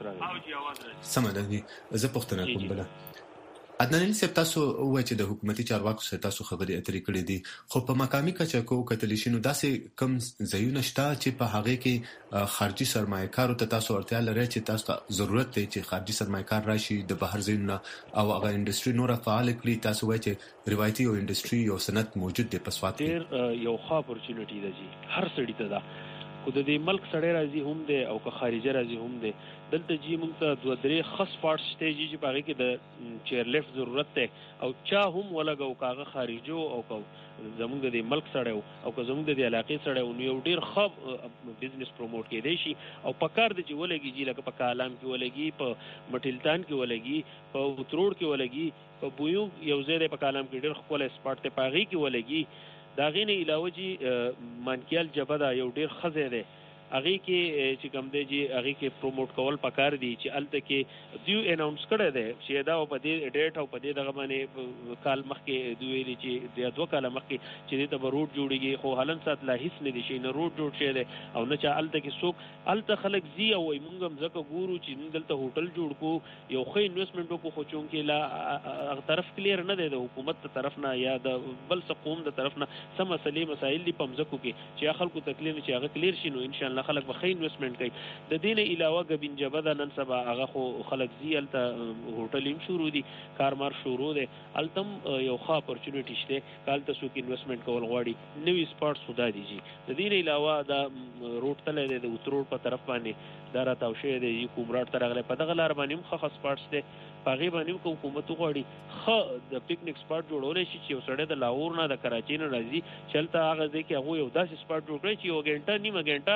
سم ده زه پوښتنه کوم بل عدنان صاحب تاسو وایي چې د حکومتي چارواکو سره تاسو خبرې اترې کړې دي خو په مقامي کچه کو کتل شي نو داسې کم ځایونه شته چې په هغه کې خارجي سرمایه‌کارو ته تاسو ورته لري چې تاسو ته ضرورت دی چې خارجي سرمایه‌کار راشي د بهر ځایونه او هغه انډستری نور فعال کړي تاسو وایي چې روایتي او انډستری او صنعت موجود دی په سواد کې یو ښه اپورچونټی دی چې هر سړی ته دا خو د دې ملک سړی راځي هم دی او که خارجي راځي هم دی دلته جی موږ ته 2-3 خاص پارټس شته چې په هغه کې د چیر لیفت ضرورت دی او چا هم ولګو کاغه خارجو او زموږ د ملک سره او که زموږ د علاقې سره یو ډیر ښه بزنس پروموټ کېدی شي او په کار د چې ولګي چې لکه په کالام کې ولګي په مټلتان کې ولګي په وتروړ کې ولګي په بویو یو ځای په کالام کې ډیر خپل سپاټ ته پاغي کې ولګي دا غینه علاوه جی مانکیال جبدا یو ډیر خزه ده هغه کې چې کوم دی چې هغه کې پروموټ کول پکار دي چې الته کې دیو اناونس کړی دی چې دا په دې ډیټ او په دې دغه باندې کال مخکې دوی ویلي چې د 2 کال مخکې چې د روډ جوړیږي خو حالن سات لا هیڅ نه دي شي نه روډ جوړ شي دی او نه چې الته کې څوک الته خلک زی او موږ هم ځکه ګورو چې موږ دلته هوټل جوړ کو یو ښه انویسټمنټ وکړو خو چون کې لا هغه طرف کلیر نه دی د حکومت طرف نه یا د بل څه قوم د طرف نه سم مسایل دي په مزکو کې چې خلکو تکلیف چې هغه کلیر شي نو ان شاء الله خلک به خې انویسټمنټ کوي د دین علاوه غبین جبدا نن سبا هغه خو خلک زیل ته هوټلیم شروع دي کارمار شروع دي التم یو ښه اپورچونټی شته کال ته سو کې انویسټمنټ کول غواړي نوې سپاټ سودا دي جی د دین علاوه دا روډ تل د وتروډ په طرف باندې دا راتاوشه دی کومراټ ترغله په دغه لار باندې خو خاص سپاټس دي پاغي باندې کو حکومت غواړي خو د پکنیک سپاټ جوړول شي چې وسړی د لاهور نه د کراچۍ نه راځي چلته هغه ځکه هغه یو داسې سپاټ جوړ کړی چې یو غنټه نیمه غنټه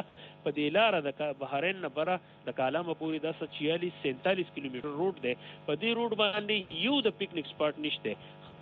په دې لار د بحرین نه بره د کالامه پورې د 46-47 کیلومتر روډ دی. په دې روډ باندې یو د پکنیک سپاټ نشته.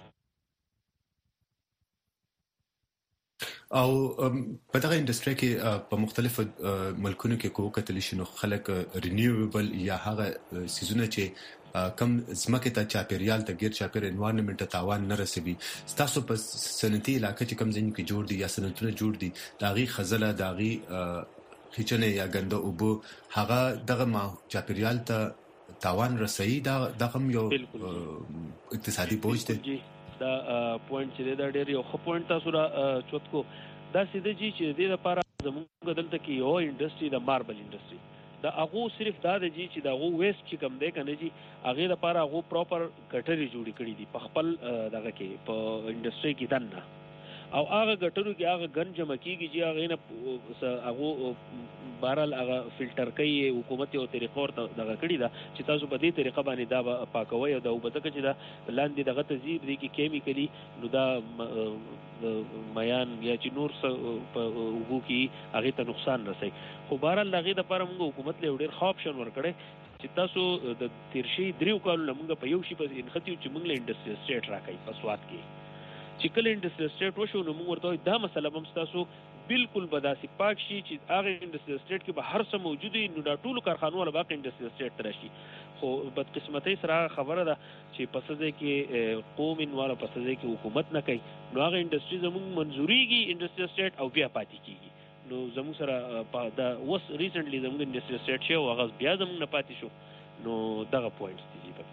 او په دغه انډستری کې په مختلفو ملکونو کې کوو کتل شي نو خلک رینیویبل یا هغه سيزونه چې کم زمکه ته چاپیریال ته غیر چاپیر انوایرنمنت ته تاوان نه رسوي. تاسو په صنعتي علاقې کې کم ځین کې جوړ دي یا صنعتونه جوړ دي داغي خزله داغي خچنه یا ګنده او بو هغه دغه چاپیریال ته تاوان رسوي. دغه یو اقتصادي بوج دی. دا پوینټ چې دا ډېر یو ښه پوینټ تاسو را چوت کو. دا سیده جی چې د دې لپاره زموږ دلته کې یو انډستری د ماربل انډستری دا هغه صرف دا د جی چې دا هغه ویست چې کم دی کنه جی هغه لپاره هغه پراپر ګټري جوړی کړی دي په خپل دغه کې په انډستری کې دنه او هغه ګټرو کې هغه ګن جمع کیږي چې هغه نه هغه بهرال هغه فلټر کوي. حکومت یو طریقه ورته دغه کړی دا چې تاسو په دې طریقه باندې دا پاکوي او دا وبځکه چې دا لاندې دغه تزیب دي کې کیمیکلی نو دا میان یا چې نور په وګو کې هغه ته نقصان رسي. خو بهرال هغه د لپاره موږ حکومت له ډېر ښه آپشن ورکړي چې تاسو د تیرشي دریو کالو موږ په یو شي په انختیو چې موږ له انډستری سټیټ راکړي په سواد کې چې کله انډستری سټیټ وشو نو موږ ورته دا مسله هم تاسو بالکل بداسي پاک شي چې هغه انډستری سټیټ کې به هر څه موجود وي نو دا ټول کارخانو ولا باقي انډستری سټیټ ترشي. خو بدقسمتۍ سره خبره ده چې پسځه کې قوم ولا پسځه کې حکومت نه کوي نو هغه انډستری زموږ منزوريږي انډستری سټیټ او بیا پاتې کیږي. نو زموږ سره دا وس ریسنټلی زموږ انډستری سټیټ شو هغه بیا زموږ نه پاتې شو. نو دغه پوینټس دي پکې.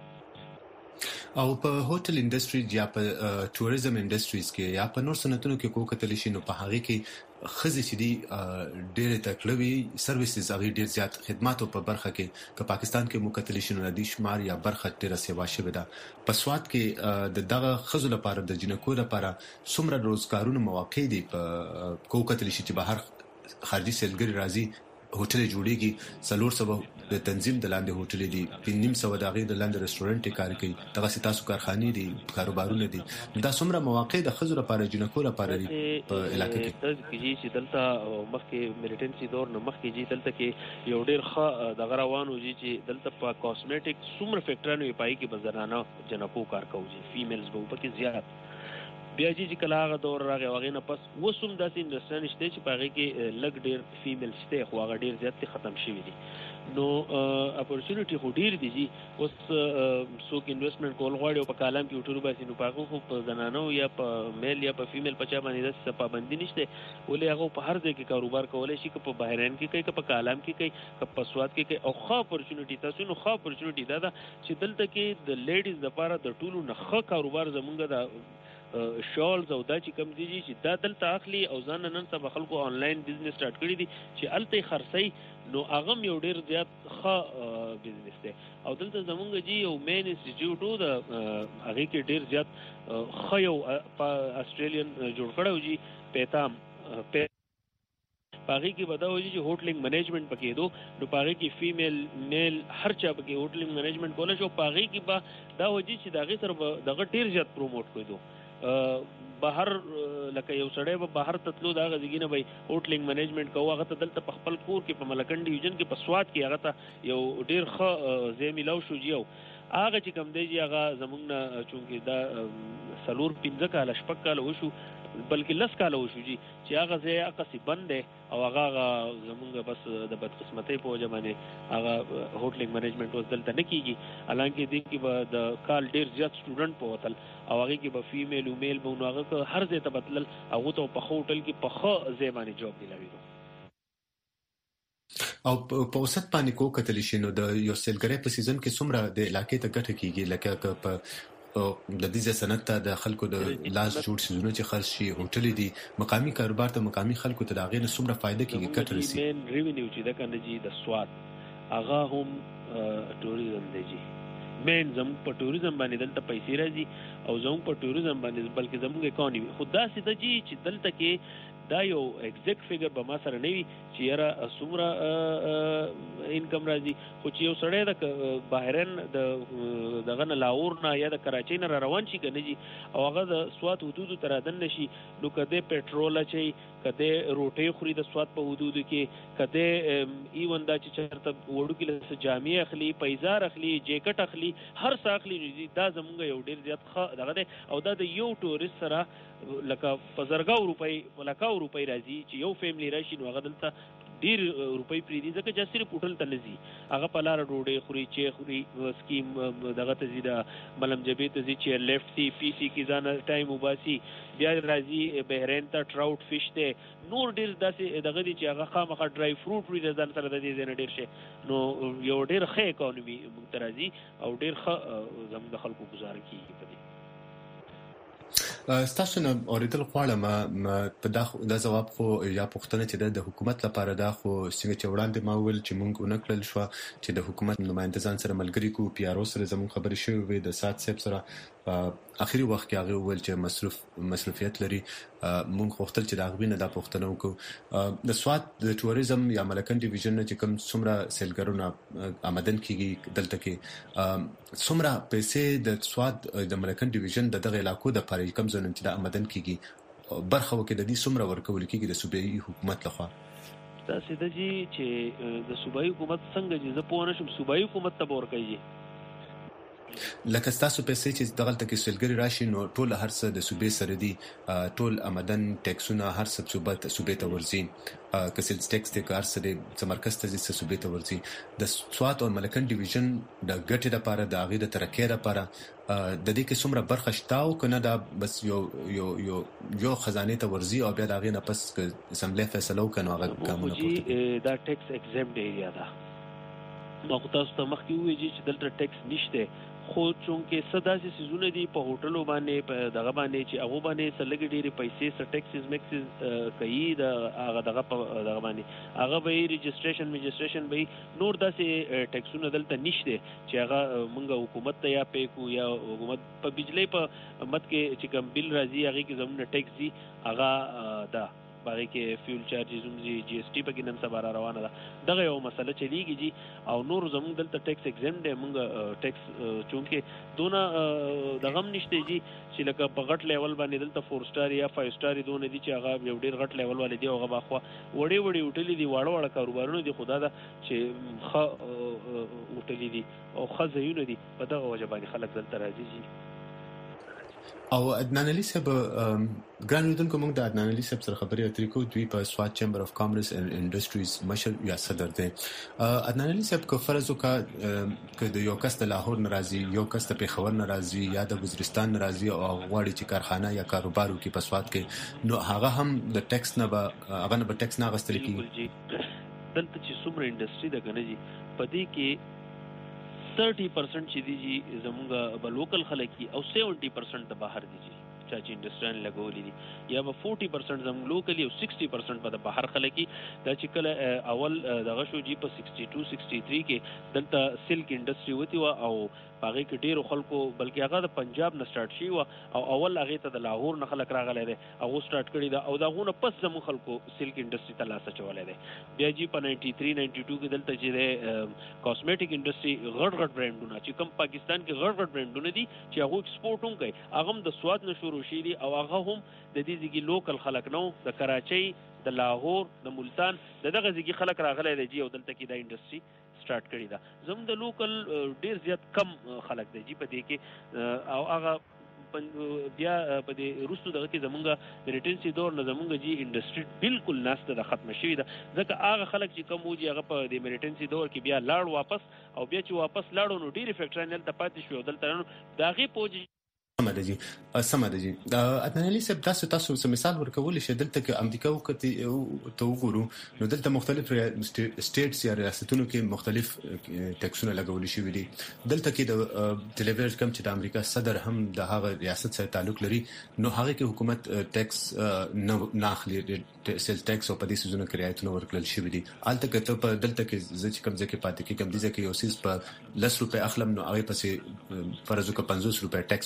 او په هوټل انډستری یا په ټوریزم انډستریز کې یا په نور صنعتونو کې کوو کتل شي نو په هغه کې خزي چې دي ډېر تکلوي سرویسز هغه ډېر زیات خدماتو په برخه کې که پاکستان کې مکتل شي نو د شمار یا برخه ډېر سیوا شوی ده. په سواد کې دغه خزو لپاره د جنکو لپاره څومره روزګارونو مواقع دي په کوو کتل شي چې بهر خارجي سیلګری راځي هوټل جوړیږي 300 د تنظیم د لاندې هوټل دي 300 دغه د لاندې ریسټورانټ کار کوي دغه ستاسو کارخانه دي کاروبارونه دي دا څومره مواقع د خزر لپاره جنکو لپاره دي په علاقې کې چې دلته مخکې میلیټنسي دور نه مخکې چې دلته کې یو ډېر ښه د غروانو چې دلته په کاسمیټک څومره فیکټرانو پای کې بزرانه جنکو کار کوي فیمیلز به پکې زیات بیا چې کله هغه دور راغی هغه نه پس وسوم داسې انډستری نشته چې پاره کې لګ ډېر فیمیل شته خو هغه ډېر زیات ختم شوی دي. نو اپورچونټی خو ډېر دي چې اوس څوک انویسټمنټ کول غواړي او په کالم کې وټورو باسي نو پاغه خو په زنانو یا په میل یا په فیمیل په چا باندې د پابندي نشته ولې هغه په هر ځای کې کاروبار کولای شي که په بحرین کې کوي که په کالم کې کوي که په سواد کې کوي او ښه اپورچونټی تاسو نو ښه اپورچونټی دا چې دلته کې د لیډیز لپاره د ټولو نه ښه کاروبار زمونږ د شالز او دا چې کم دي چې دا دلته اخلي او ځان نن سبا خلکو آنلاین بزنس سٹارټ کړی دي چې الته خرڅي نو هغه یو ډیر زیات ښه بزنس دی او دلته زمونږ جی یو مین انسټیټیوټ د هغه کې ډیر زیات ښه یو استرالین جوړ کړو جی پیتام پاغي کې ودا وږي چې هوټلینګ منیجمنت پکې دو نو پاغي کې فیمیل میل هر چا پکې هوټلینګ منیجمنت کولای شو پاغي کې با دا وږي چې داغه سره دغه ډیر زیات پروموټ کوي دو بهر لکه یو سړی به بهر تطلو دا غزګینه وي هوټلینګ منیجمنت کوو هغه ته دلته په خپل کور کې په ملکن ډیویژن کې په سواد کې هغه ته یو ډیر ښه ځای ملاو شو جیو هغه چې کم دی هغه زمونږ نه چونکې دا سلور 15 کاله شپږ کاله وشو بلکې 10 کاله وشو جی چې هغه ځای اقصی بند دی او هغه زمونږ بس د بدقسمتۍ په وجه باندې هغه هوټلینګ منیجمنت اوس دلته نه کیږي حالانکه دې کې به د کال ډیر زیات سټوډنټ په وتل او هغه کې به فیمیل او میل به هغه هر ځای ته بدلل هغه ته په هوټل کې په ښه ځای باندې جوب ملاوي او په اوسط باندې کو کتل شي نو د یو سیلګری په سیزن کې څومره د علاقې ته ګټه کیږي لکه په د دې صنعت ته د خلکو د لاس جوړ سيزونه چې خرڅ شي هوټل دي مقامی کاروبار ته مقامی خلکو ته داغې نه څومره فائدہ کیږي ګټه رسي مین ریوینیو چې دا کنه جی د سواد هغه هم ټوریزم دی جی مین زم په ټوریزم باندې دلته پیسې راځي او زم په ټوریزم باندې بلکې زموږ اکانومي خدا سي د جی چې دلته کې دا یو ایگزیکټ فیګر به ما سره نه وي چې یاره څومره انکم راځي، خو چې یو سړی د بهرین دغه نه لاهور نه یا د کراچۍ نه روان شي کنه جی او هغه د سوات حدودو ته رادن نشي، نو کده پټرول اچي، کده روټي خوري د سوات په حدودو کې، کده ایون دا چې چرته وړو کې له جامع اخلي، پیزار اخلي، جیکټ اخلي، هر څه اخلي. دا زمونږ یو ډیر زیات ښه دغه دی او دا د یو ټورست سره لکه په زرګاو روپۍ راځي چې یو فیملی راشي نو هغه دلته ډیر روپۍ پریدي ځکه چې صرف هوټل ته نه ځي، هغه په لاره ډوډۍ خوري، چې خوري سکیم دغه ته ځي د ملم جبې ته ځي چې لیفټ سی پی سی کې ځان ټایم وباسي، بیا راځي بحرین ته ټراوټ فش ته، نور ډیر داسې دغه دي چې هغه خامخا ډرای فروټ وي د ځان سره د دې نه ډیر شي. نو یو ډیر ښه اکانومي موږ ته راځي او ډیر ښه زموږ د خلکو گزاره کیږي په دې. ستاسو نه اوریدل غواړم په دا ځواب خو یا پوښتنه چې د حکومت لپاره دا خو څنګه چې وړاندې ما ویل چې مونږ ونکړل شو چې د حکومت نماینده ځان سره ملګری کو پی آر او سره زموږ خبرې شوې وي د سات صاحب سره اخري وخت کې هغه ویل چې مصرفیت لري، مونږ غوښتل چې د هغوی نه دا پوښتنه وکړو د سوات د ټوریزم یا ملکن ډیویژن نه چې کوم څومره سیلګرونه آمدن کیږي دلته کې څومره پیسې د سوات د ملکن ډیویژن دغه علاقو د پاره کوم ځای چې د آمدن کیږي برخه وکړي د دې څومره ورکول کیږي د صوبایي حکومت لخوا؟ دا سیده جی چې د صوبایي حکومت څنګه چې زه پوه نشم صوبایي حکومت ته ورکوي لکه ستاسو پیسې چې دغلته کې سیلګري راشي نو ټول هر څه د صوبې سره دي، ټول آمدن ټیکسونه هر څه صوبې ته ورځي، که سیلز ټیکس دی که هر څه دی مرکز ته ځي صوبې ته ورځي. د سوات او ملکن ډیویژن د ګټې لپاره د هغې د ترقۍ لپاره د دې کې څومره برخه شته او که نه دا بس یو خزانې ته ورځي او بیا د هغې نه پس اسمبلی فیصله وکړي نو هغه ګامونه پورته کوي؟ دا ټیکس ایگزمپټ ایریا ده، ما خو تاسو ته مخکې وویل چې دلته ټیکس نشته، خو چونکې څه داسې څیزونه دي په هوټلو باندې په دغه باندې چې هغو باندې څه لږې ډېرې پیسې څه ټیکسز میکسز کوي د هغه دغه په دغه باندې هغه به یې رجسټریشن به یې نور داسې ټیکسونه دلته نشته چې هغه موږ حکومت ته یا پې کړو یا حکومت په بجلی په مت کې چې کوم بل راځي هغې کې زموږ ټیکس دي هغه ده باغې کې فیول چارجز هم دي، جی ایس ټي پکې نن سبا را روانه ده، دغه یو مسله چلیږي جی او نور زموږ دلته ټیکس ایگزمپټ دی، موږ ټیکس چونکې دونه دغه هم نشته جی چې لکه په غټ لیول باندې دلته 4 سټار یا 5 سټار دونه دي چې هغه یو ډېر غټ لیول والي دي او هغه باخوا وړې هوټلې دي، واړه کاروبارونه دي، خدا ده چې ښه هوټلې دي او ښه ځایونه دي، په دغه وجه باندې خلک دلته راځي جی. او عدنان علي صاحب ګران لیدونکو موږ د عدنان علي صاحب سره خبرې اترې کوو، دوی په سوات چیمبر اف کامرس اینڈ انډسټریز مشر یا صدر دی. عدنان علي صاحب که فرض وکړه که د یو کس د لاهور نه راځي، یو کس د پېښور نه راځي یا د وزیرستان نه راځي او غواړي چې کارخانه یا کاروبار وکړي په سوات کې، نو هغه هم د ټیکس نه به ټیکس نه اخیستل کېږي؟ دلته چې څومره انډسټري ده که نه جي په دې کې 30% چې دي جی زمونږ به لوکل خلک او 70% د بهر دي جی چا چې انډسټریان لګولي دي یا به 40% زموږ لوکلي او 60% به د بهر خلک دا چې کله اول دغه شو جی په 62 63 کې دلته سلک انډسټري وتی و او هغه کې ډیرو خلکو بلکې هغه د پنجاب نه سٹارټ شي او اول هغه ته د لاهور نه خلک راغلي دي هغه سٹارټ کړی دا او داغونه پس زمو خلکو سلک انډسټري ته لاس چولای دي. بیا جی په 93 92 کې دلته چې کاسمیټک انډسټري غټ برانډونه چې کوم پاکستان کې غټ برانډونه دي چې هغه ایکسپورټ هم کوي، هغه د سواد نه شروع شي دي او هغه هم د دې ځګي لوکل خلک نو د کراچۍ د لاهور د ملتان دغه ځګي خلک راغلي دي او دلته کې د انډسټري سٹارټ کړی دا. زموږ د لوکل ډیر زیات کم خلک دی جی په دې کې او هغه بیا په دې روسو دغه کې زمونږ د ریټنسي دور نه زمونږ جی انډسټري بالکل ناسته د ختم شوی ده، ځکه هغه خلک چې کم وږي هغه په دې ریټنسي دور کې بیا لاړ واپس او بیا چې واپس لاړو نو ډیر فیکټري نه پاتې شو دلته دا غي پوجي سمه ده جی. عدنان علي صاحب تاسو څه مثال ورکول شي دلته کې امریکا ته وګورو نو دلته مختلف سټیټس یا ریاستونو کې مختلف ټیکسونه لګول شي دي، دلته کې د ټیلیویژن کم چې د امریکا صدر هم د هغه ریاست سره تعلق لري نو هغه کې حکومت ټیکس نه اخلي، سیل ټیکس او په دې سيزونو کې رعایت ورکړل شي دي. الته کې په دلته کې چې کم ځکه پاتې کې کم دي ځکه یو سیس په 10 روپے اخلم نو هغه پسې فرض وکړه 50 روپے ټیکس ورکوم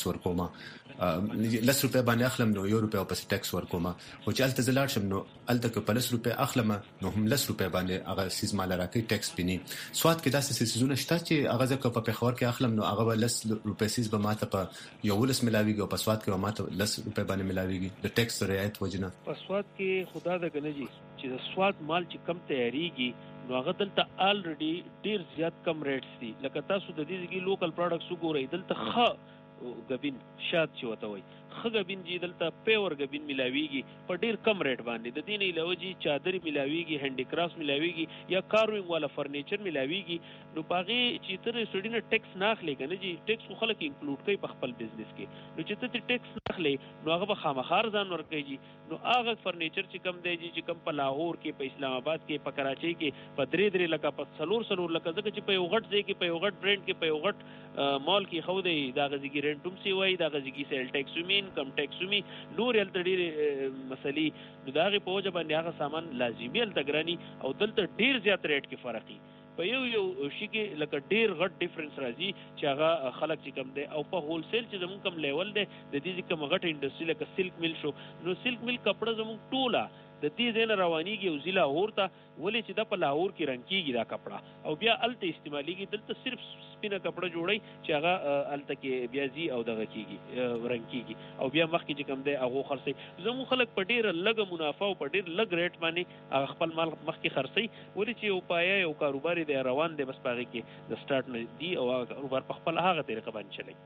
10 روپیا باندې اخلم نو 1 روپیا په ټیکس ورکوم او چې الته زلار شم نو الته که په 10 روپیا اخلم نو هم 10 روپیا باندې هغه سیس مال راکې ټیکس پینی سواد کې داسې سيزونه شته چې هغه ځکه په پیښور کې اخلم نو هغه 10 روپیا سیس به ماته په 11 ملاويږي او په سواد کې ماته 10 روپیا باندې ملاويږي د ټیکس رعایت وجنه په سواد کې خدا د غنجي چې د سواد مال چې کم تیاریږي نو هغه دلته الریډي ډیر زیات کم ریټس دي لکه تاسو د دې ځګي لوکل پروډکټس وګورئ دلته ښه غبین شاد چې وته وي خغبین جی دلته پیور غبین ملاویږي په ډیر کم ریټ باندې د دین علاوه جی چادر ملاویږي هندی کرافټ ملاویږي یا کاروینګ والا فرنیچر ملاویږي نو پاغي چې تر سټډینه ټیکس ناخلي کنه جی ټیکس خو خلک انکلوډ کوي په خپل بزنس کې نو چې ته ټیکس ناخلي نو هغه به خامخار ځان ورکوي نو هغه فرنیچر چې کم دی چې کم په لاهور کې په اسلام آباد کې په کراچۍ کې په 3 لکه په 4 لکه ځکه چې په یو غټ ځای کې په یو غټ برانډ کې په یو غټ مال کې خو دی دا غزيږي رنټوم سی وای دا غزيږي سیل ټیکس انکم ټیکس می نور ال تډیر مسلې نو داغه په وجه باندې هغه سامان لازمي ال تګرانی او دلته ډیر زیات ریټ کې فرق په یو شي کې لکه ډیر غټ ډیفرنس راځي چې هغه خلک چې کم دي او په هول سیل چې زموږ کم لیول دی د دې کوم غټ انډستری لکه سلک مل شو نو سلک مل کپڑا زموږ ټوله د دې زین روانيږي او ضلع هورته ولې چې د په لاهور کې رنګ کیږي دا کپڑا او بیا الته استعماليږي دلته صرف سپینه کپڑا جوړي چې هغه الته کې بیا زی او دغه کیږي رنګ کیږي او بیا مخکې چې کم دی هغه خرڅي زمو خلک په ډیر لږ منافع او په ډیر لږ ریټ باندې خپل مال مخکې خرڅي ولې چې یو پایا یو کاروبار دی روان دی بس پاره کې د سٹارټ نه دی او کاروبار په خپل هغه طریقه باندې چلی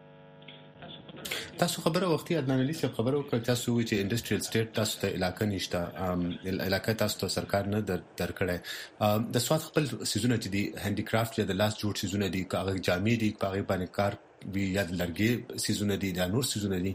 تاسو خبره وختي عدنان علي صاحب خبره وکړه تاسو چې انډستریال سټیټ تاسو ته علاقه نشته علاقه تاسو ته سرکار نه درکړي د سواد خپل سيزونه چې دي هندي کرافټ یا د لاس جوړ سيزونه دي کاغذ جامې دي پاغي باندې کار وی یا لرګي سيزونه دي د نور سيزونه دي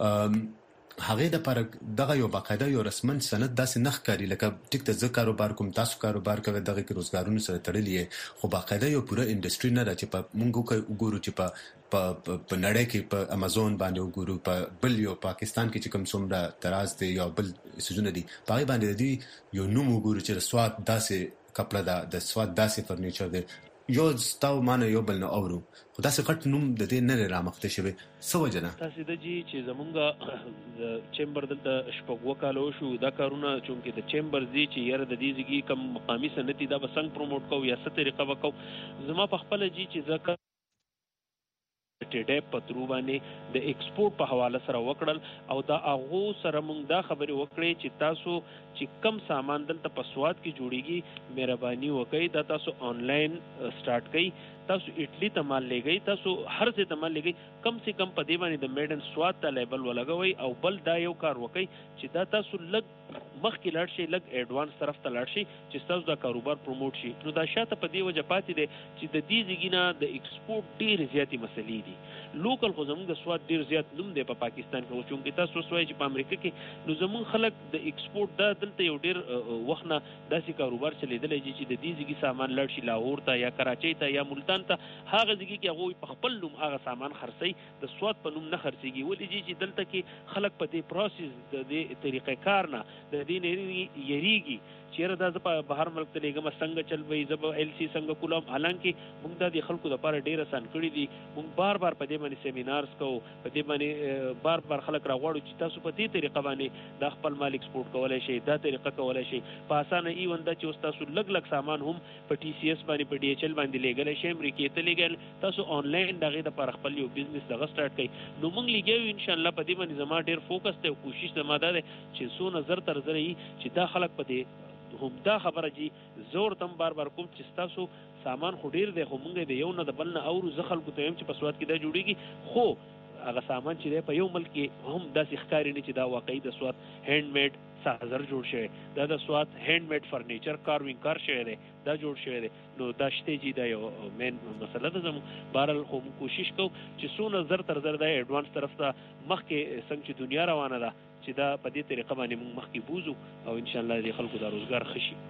هغه د پر دغه یو باقاعده یو رسمن سند داسې نخ کاری لکه ټیک ته ځکه کاروبار کوم تاسو کاروبار کوي دغه کې روزګارونو سره تړلې خو باقاعده یو پوره انډستری نه راځي په مونږ وګورو چې په نړۍ کې په امازون باندې وګورو په بل یو پاکستان کې چې کوم څومره تراز دی یا بل سيزونه دي پای باندې دی یو نوم وګورو چې سواد داسې کپڑا د سواد داسې فرنیچر دی یو ستاو معنی یو بل نه اورو خدا سره کټ نوم د دې نه رامخته شوی سو وجنه تاسو د جی چې زمونږ چیمبر دلته شپږ وکالو شو دا کارونه چونکه د چیمبر دی چې یاره د دې ځګي کم مقامی سنتي دا بسنګ پروموټ کو یا ست طریقه وکاو زما په خپل جی چې زکه ټډه پترو باندې د ایکسپورت په حواله سره وکړل او دا هغه سره موږ دا خبرې وکړې چې تاسو چې کم سامان دلته په سواد کې جوړیږي مهرباني وکړئ دا تاسو آنلاین سٹارټ کړئ تاسو اټلی ته مال لګئ تاسو هر څه ته مال لګئ کم سے کم په دې باندې د میډن سواد ته لیبل ولګوي او بل دا یو کار وکړئ چې دا تاسو لګ مخکې لاړ شي لګ ایڈوانس طرف ته لاړ شي چې تاسو دا کاروبار پروموټ شي نو دا شاته په دې وجه پاتې دي چې د دې ځګینه د ایکسپورت ډېر زیاتې مسلې دي لوکل خو زموږ د سواد ډېر زیات نوم دی په پاکستان کې چې تاسو سوای چې په امریکا کې نو زموږ خلک د ایکسپورت دا دلته یو ډېر وخت نه داسې کاروبار چلیدلی چې د دې ځګي سامان لاړ شي لاهور ته یا کراچۍ ته یا ملتان ته هغه ځګي کې هغه په خپل نوم هغه سامان خرڅي د سواد په نوم نه خرڅيږي ولې چې دلته کې خلک په دې پروسس د دې طریقې کار نه د دې نه یریږي چیرې دا په بهر ملک ته لګم څنګه چل وي زب ال سی څنګه کولم حالانکه موږ د خلکو لپاره ډیر آسان کړی دي موږ بار بار په دې باندې سیمینارز کوو په دې باندې بار بار خلک راغواړو چې تاسو په دې طریقه باندې د خپل مال ایکسپورت کولای شئ دا طریقه کولای شئ په اسانه ایوند چې تاسو لګ لګ سامان هم په ټي سی اس باندې په ډي ایچ ال باندې لګل شئ امریکای ته لګل تاسو آنلاین دغه د پر خپل یو بزنس دغه سٹارټ کړئ نو موږ لګیو ان شاء الله په دې باندې زما ډیر فوکس ته کوشش زما ده چې سو نظر تر زری چې دا خلک په دې هم دا خبره جی زور تم بار بار کوم چې تاسو سامان خډیر دی خو مونږ د یو نه د بل نه او زخل کو ته چې په سواد کې دا جوړیږي خو هغه سامان چې په یو ملک کې هم داسې ښکاری نه چې دا واقعي د سواد هند میډ سازر جوړ شوی دا د سواد هند میډ فرنیچر کاروینګ کار شوی دی دا جوړ شوی دی نو دا شته جی دا یو مین مسله ده زمو بهرال خو کوشش کو چې سو نظر تر زر د ایڈوانس طرف ته مخکې څنګه چې دنیا روانه ده چې دا په دې طریقه باندې موږ مخکې بوزو او ان شاء الله د خلکو د روزګار خشي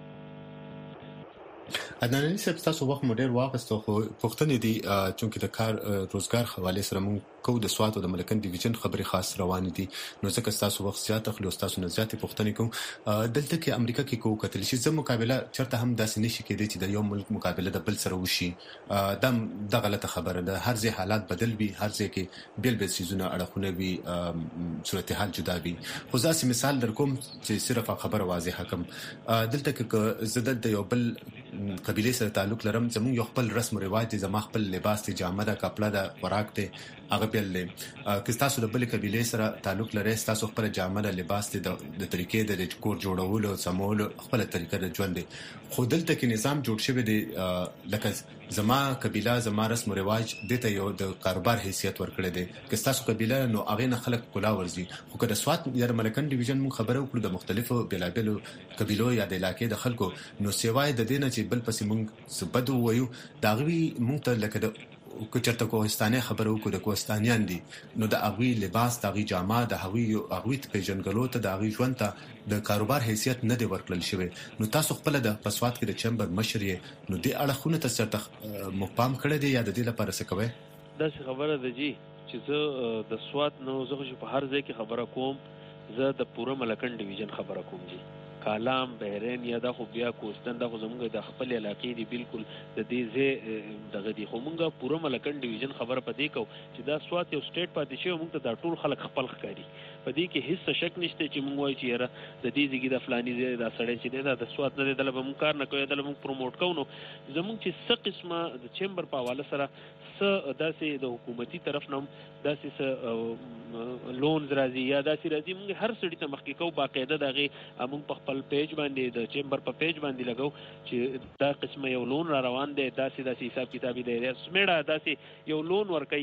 عدنان علي صاحب تاسو وخت مو ډیر واغستو خو پښتنې دي چې د کار روزګار حواله سره موږ کو د سوات او د ملکن ډیویژن خبرې خاص روان دي. نو ځکه تاسو وخت زیات اخلو تاسو نه زیاتې پوښتنې کوم. دلته کې امریکا کې کو کتل شي زموږ مقابله چرته هم داسې نشي کېدی چې د یو ملک مقابله د بل سره وشي. دا غلطه خبره ده. هر ځای حالات بدل وي، هر ځای کې بیل بیل سيزونه اړخونه وي، صورتحال جدا وي. خو ځکه مثال در کوم چې صرف خبره واضحه کوم. دلته کې زدل د یو بل قبيله سره تعلق لرم، زموږ یو خپل رسم او رواج دي، زما خپل لباس دي، جامه ده، کپڑا ده، خوراک ده، هغه بل دي. که تاسو د بل قبيله سره تعلق لرئ، تاسو خپل جامه ده، لباس دي، د طریقې د کور جوړولو سمول خپل طریقه د ژوند دي. خو دلته کې نظام جوړ شوی دی لکه زما قبيله، زما رسم او رواج دته یو د کاروبار حیثیت ورکړی دی. که تاسو قبيله نو هغه نه خلک کلا ورزي. خو که د سوات یا ملکن ډیویژن مون خبره وکړو د مختلفو بلابلو قبيلو یا د علاقې د خلکو، نو سیوای د دینه چې بل پسې مونږ سبد وایو دا غوي مونږ ته لکه د کوچرته کوهستاني خبره وکړو د کوهستانيان دي، نو د اغوي لباس، د اغوي جامه، د اغوي پیژنګلو ته، د اغوي ژوند ته د کاروبار حیثیت نه دی ورکړل شوی. نو تاسو خپل د پسوات کې د چمبر مشر یې، نو د اړخونه ته سرته مقام کړی دی یا د دې لپاره څه کوي؟ دا څه خبره ده جی چې زه د سوات نو زه په هر ځای کې خبره کوم. زه د پوره ملکن ډیویژن خبره کوم جی. کالام، بحرین یا دا خو بیا کوستان دا خو زمونږ د خپل علاقې دی، بالکل د دې ځای دغه دی. خو مونږ پوره ملکن ډیویژن خبره پدې کو چې دا سوات یو سټیټ پاتې شوی، مونږ ته دا ټول خلک خپل ښکاري. پدې کې هیڅ شک نشته چې مونږ وایو چې یاره د دې ځای د فلاني ځای دا سړی چې دی دا د سوات نه دی، دله به مونږ کار نه کوو، دله مونږ پروموټ کوو. نو زمونږ چې څه قسمه د چیمبر په حواله سره څه داسې د حکومتي طرف نه داسې څه لونز راځي یا داسې راځي، مونږ هر سړي ته مخکې کوو. باقاعده د هغې مونږ په خپل پیج باندې د چیمبر په پیج باندې لګو چې دا قسمه یو لون را روان دی، داسې حساب کتابي دی، سمیړه داسې یو لون ورکوي.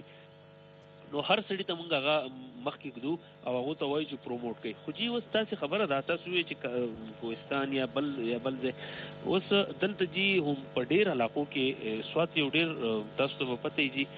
نو هر سړي ته مونږ هغه مخکې ږدو او هغو ته وایو چې پروموټ کوي. خو جی اوس تاسې خبره ده، تاسو وایئ چې کوهستان یا بل ځای. اوس دلته جی هم په ډېر علاقو کې سوات یو ډېر تاسو ته به پته وي جی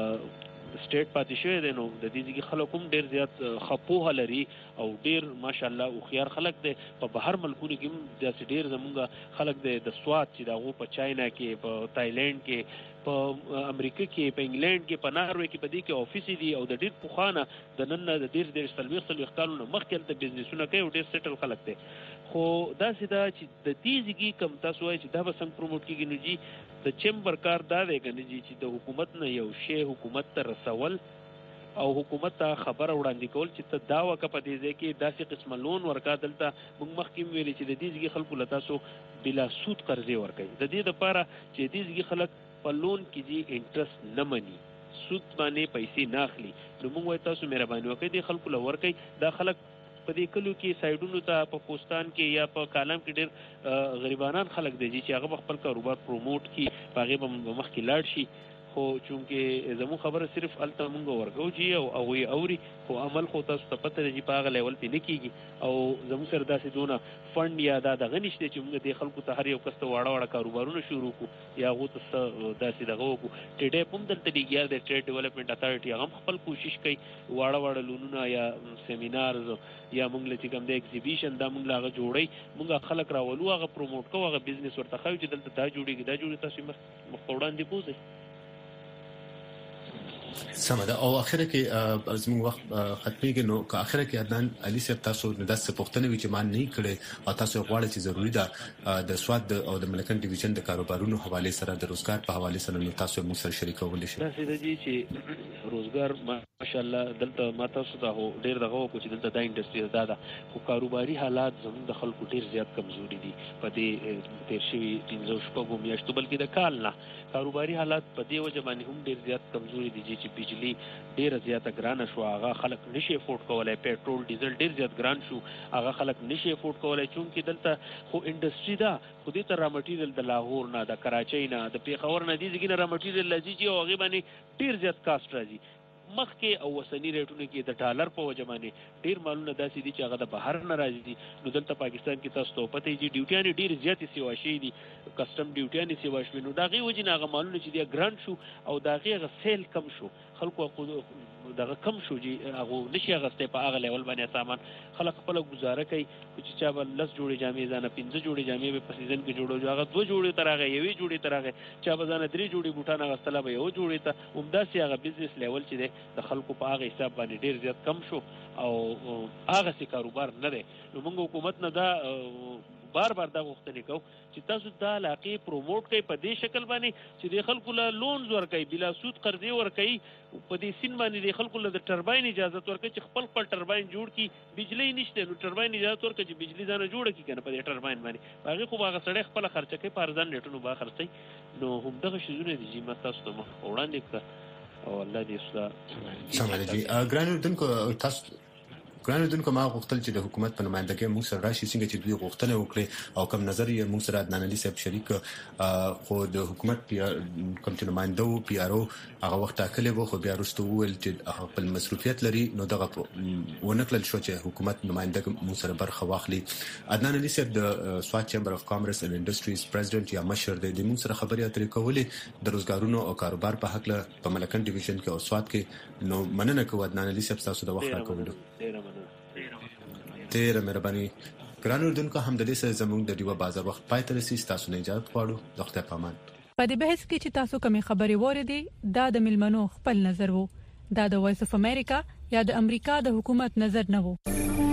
سټیټ پاتې شوی دی. نو د دې ځای خلک هم ډېر زیات ښه پوهه لري او ډېر ماشاءالله هوښیار خلک دی. په بهر ملکونو کې هم داسې ډېر زمونږ خلک دی د سوات چې د هغو په چاینا کې، په تایلینډ کې، په امریکا کې، په انګلینډ کې، په ناروې کې، په دې کې افیس دي او د ډېر پخوانه د نن نه د ډېر 40 کالونو مخکې هلته بزنسونه کوي او ډېر سیټل خلک دی. خو داسې ده چې د دې ځای کوم تاسو وایئ چې دا به څنګه پروموټ کېږي. نو جي د چیمبر کار دا دی که نه جي چې د حکومت نه یو شی حکومت ته رسول او حکومت ته خبره وړاندې کول چې ته دا وکړه په دې ځای کې داسې قسمه لون ورکړه. دلته موږ مخکې هم ویلي چې د دې ځای خلکو له تاسو بلا سود قرضې ورکوي. د دې دپاره چې دې ځای خلک په لون کې جي انټرست نه مني، سود باندې پیسې نه اخلي. نو موږ وایو تاسو مهرباني وکړئ دې خلکو له ورکوئ. دا خلک په دې کلو کې سایډونو ته په کوستان کې یا په کالام کې ډېر غریبانان خلک دی چې هغه به خپل کاروبار پروموټ کړي، په هغې به مخکې لاړ شي. خو چونکې زموږ خبره صرف هلته مونږ ورکو جي او هغوی اوري، خو عمل خو تاسو ته پته ده چې په هغه لیول پې نه کېږي. او زموږ سره داسې دونه فنډ یا دا دغه نشته چې مونږ دې خلکو ته هر یو کس ته واړه کاروبارونه شروع کړو یا هغو ته څه داسې دغه وکړو. ټیډیپ هم دلته ډیګیا دی، ټریډ ډیولپمنټ اتارټي، هغه هم خپل کوشش کوي واړه لونونه یا سیمینارز یا مونږ له چې کوم دی ایګزیبیشن دا مونږ له هغه جوړوي، مونږ خلک راولو، هغه پروموټ کوو، هغه بزنس ورته ښایو چې دلته دا جوړېږي دا جوړېږي. تاسو مخ په وړاندې بوځئ. سمه ده. او اخره کې زموږ وخت ختمېږي. نو که اخره کې عدنان علي صاحب تاسو داسې پوښتنه وي چې ما نه کړې او تاسو غواړئ چې ضروري ده د سوات او د ملکن ډیویژن د کاروبارونو حواله سره د روزګار په حواله سره، نو تاسو موږ سره شریکولی شئ. داسې ده جي چې روزګار ماشاءالله دلته ما تاسو ته ډېر دغه وکړو چې دلته دا انډسټري دا ده، خو کاروباري حالات زموږ د خلکو ډېر زیات کمزوري دي. په دې تېر شوي 15 میاشتو بلکې د کال نه کاروباري حالات په دې وجه باندې هم ډېر زیات کمزوري دي چې بجلی ډیره زیاته ګرانه شو، هغه خلک نشي افورډ کولای. پیټرول ډیزل ډیر زیات ګران شو، هغه خلک نشي افورډ کولای. چونکې دلته خو انډسټري ده، خو دې ته را مټیریل د لاهور نه، د کراچۍ نه، د پیښور نه دې ځای نه را مټیریل راځي چې هغې باندې ډیر زیات کاسټ راځي. مخکې او وسنی ریټونو کې د ډالر په وجه باندې ډیر مالونه داسې دي چې هغه د بهر نه راځي دي. نو دلته پاکستان کې تاسو ته پته یي ډیوټیانې ډیر زیاتې سیوا شوي دي، کسټم ډیوټیانې سیوا شوي. نو د هغې وجې نه هغه مالونه چې دي ګران شو او د هغې هغه سیل کم شو. خلکو دغه کم شو چې هغه نشي غسته په هغه لیول باندې سامان خلک خپل گزاره کوي چې چا بل 10 جوړې جامې ځانه 15 جوړې جامې په سیزن کې جوړو هغه 2 جوړې ترغه یوې جوړې ترغه چا به ځانه 3 جوړې بوټان غسله به یو جوړې ته همداسې هغه بزنس لیول چې د خلکو په هغه حساب باندې ډیر زیات کم شو او هغه سي کاروبار نه دی نو موږ حکومت نه دا بار دا غوښتنه کوو چې تاسو دا علاقې پروموټ کړئ په دې شکل باندې چې د خلکو له لونز ورکړي بلا سود قرضې ورکړي په دې سین باندې د خلکو له ټرباین اجازه ورکړي چې خپل ټرباین جوړ کړي بجلی نشته نو ټرباین اجازه ورکړي چې بجلی ځانه جوړ کړي کنه په دې ټرباین باندې هغه خو هغه سړی خپل خرچه کوي په ارزان نیټونو با خرڅي نو هم دغه شیزونه دي چې متاسو ته وړاندې کړه او الله دې صدا سمه دي ګرانو دونکو ما غوښتل چې د حکومت په نمائندګۍ موږ سره راشي څنګه چې دوی غوښتنه وکړي او کوم نظر یې موږ سره عدنان علي صاحب شریک خو د حکومت کوم چې نمائندو پی آر او هغه وخت ټاکلې وو خو بیا وروسته وویل چې خپل مسؤلیت لري نو دغه ونکړل شو چې حکومت نمائنده موږ سره برخه واخلي عدنان علي صاحب د سوات چیمبر اف کامرس اینڈ انډستریز پریزیډنټ یا مشر دی موږ سره خبرې اترې کولې د روزګارونو او کاروبار په حق له په ملکن ډیویژن کې او سوات کې نو مننه کوم عدنان علي صاحب تاسو د وخت راکولو ډېر مهرباني ګرانو دونکو هم د دې سره زموږ د ډیوه بازار وخت پای ته رسیدي تاسو نه اجازه غواړو د خپل پامان په دې بحث کې چې تاسو کومې خبرې وریدي دا د ملمنو خپل نظر وو دا د وایس اف امریکا یا د امریکا د حکومت نظر نه وو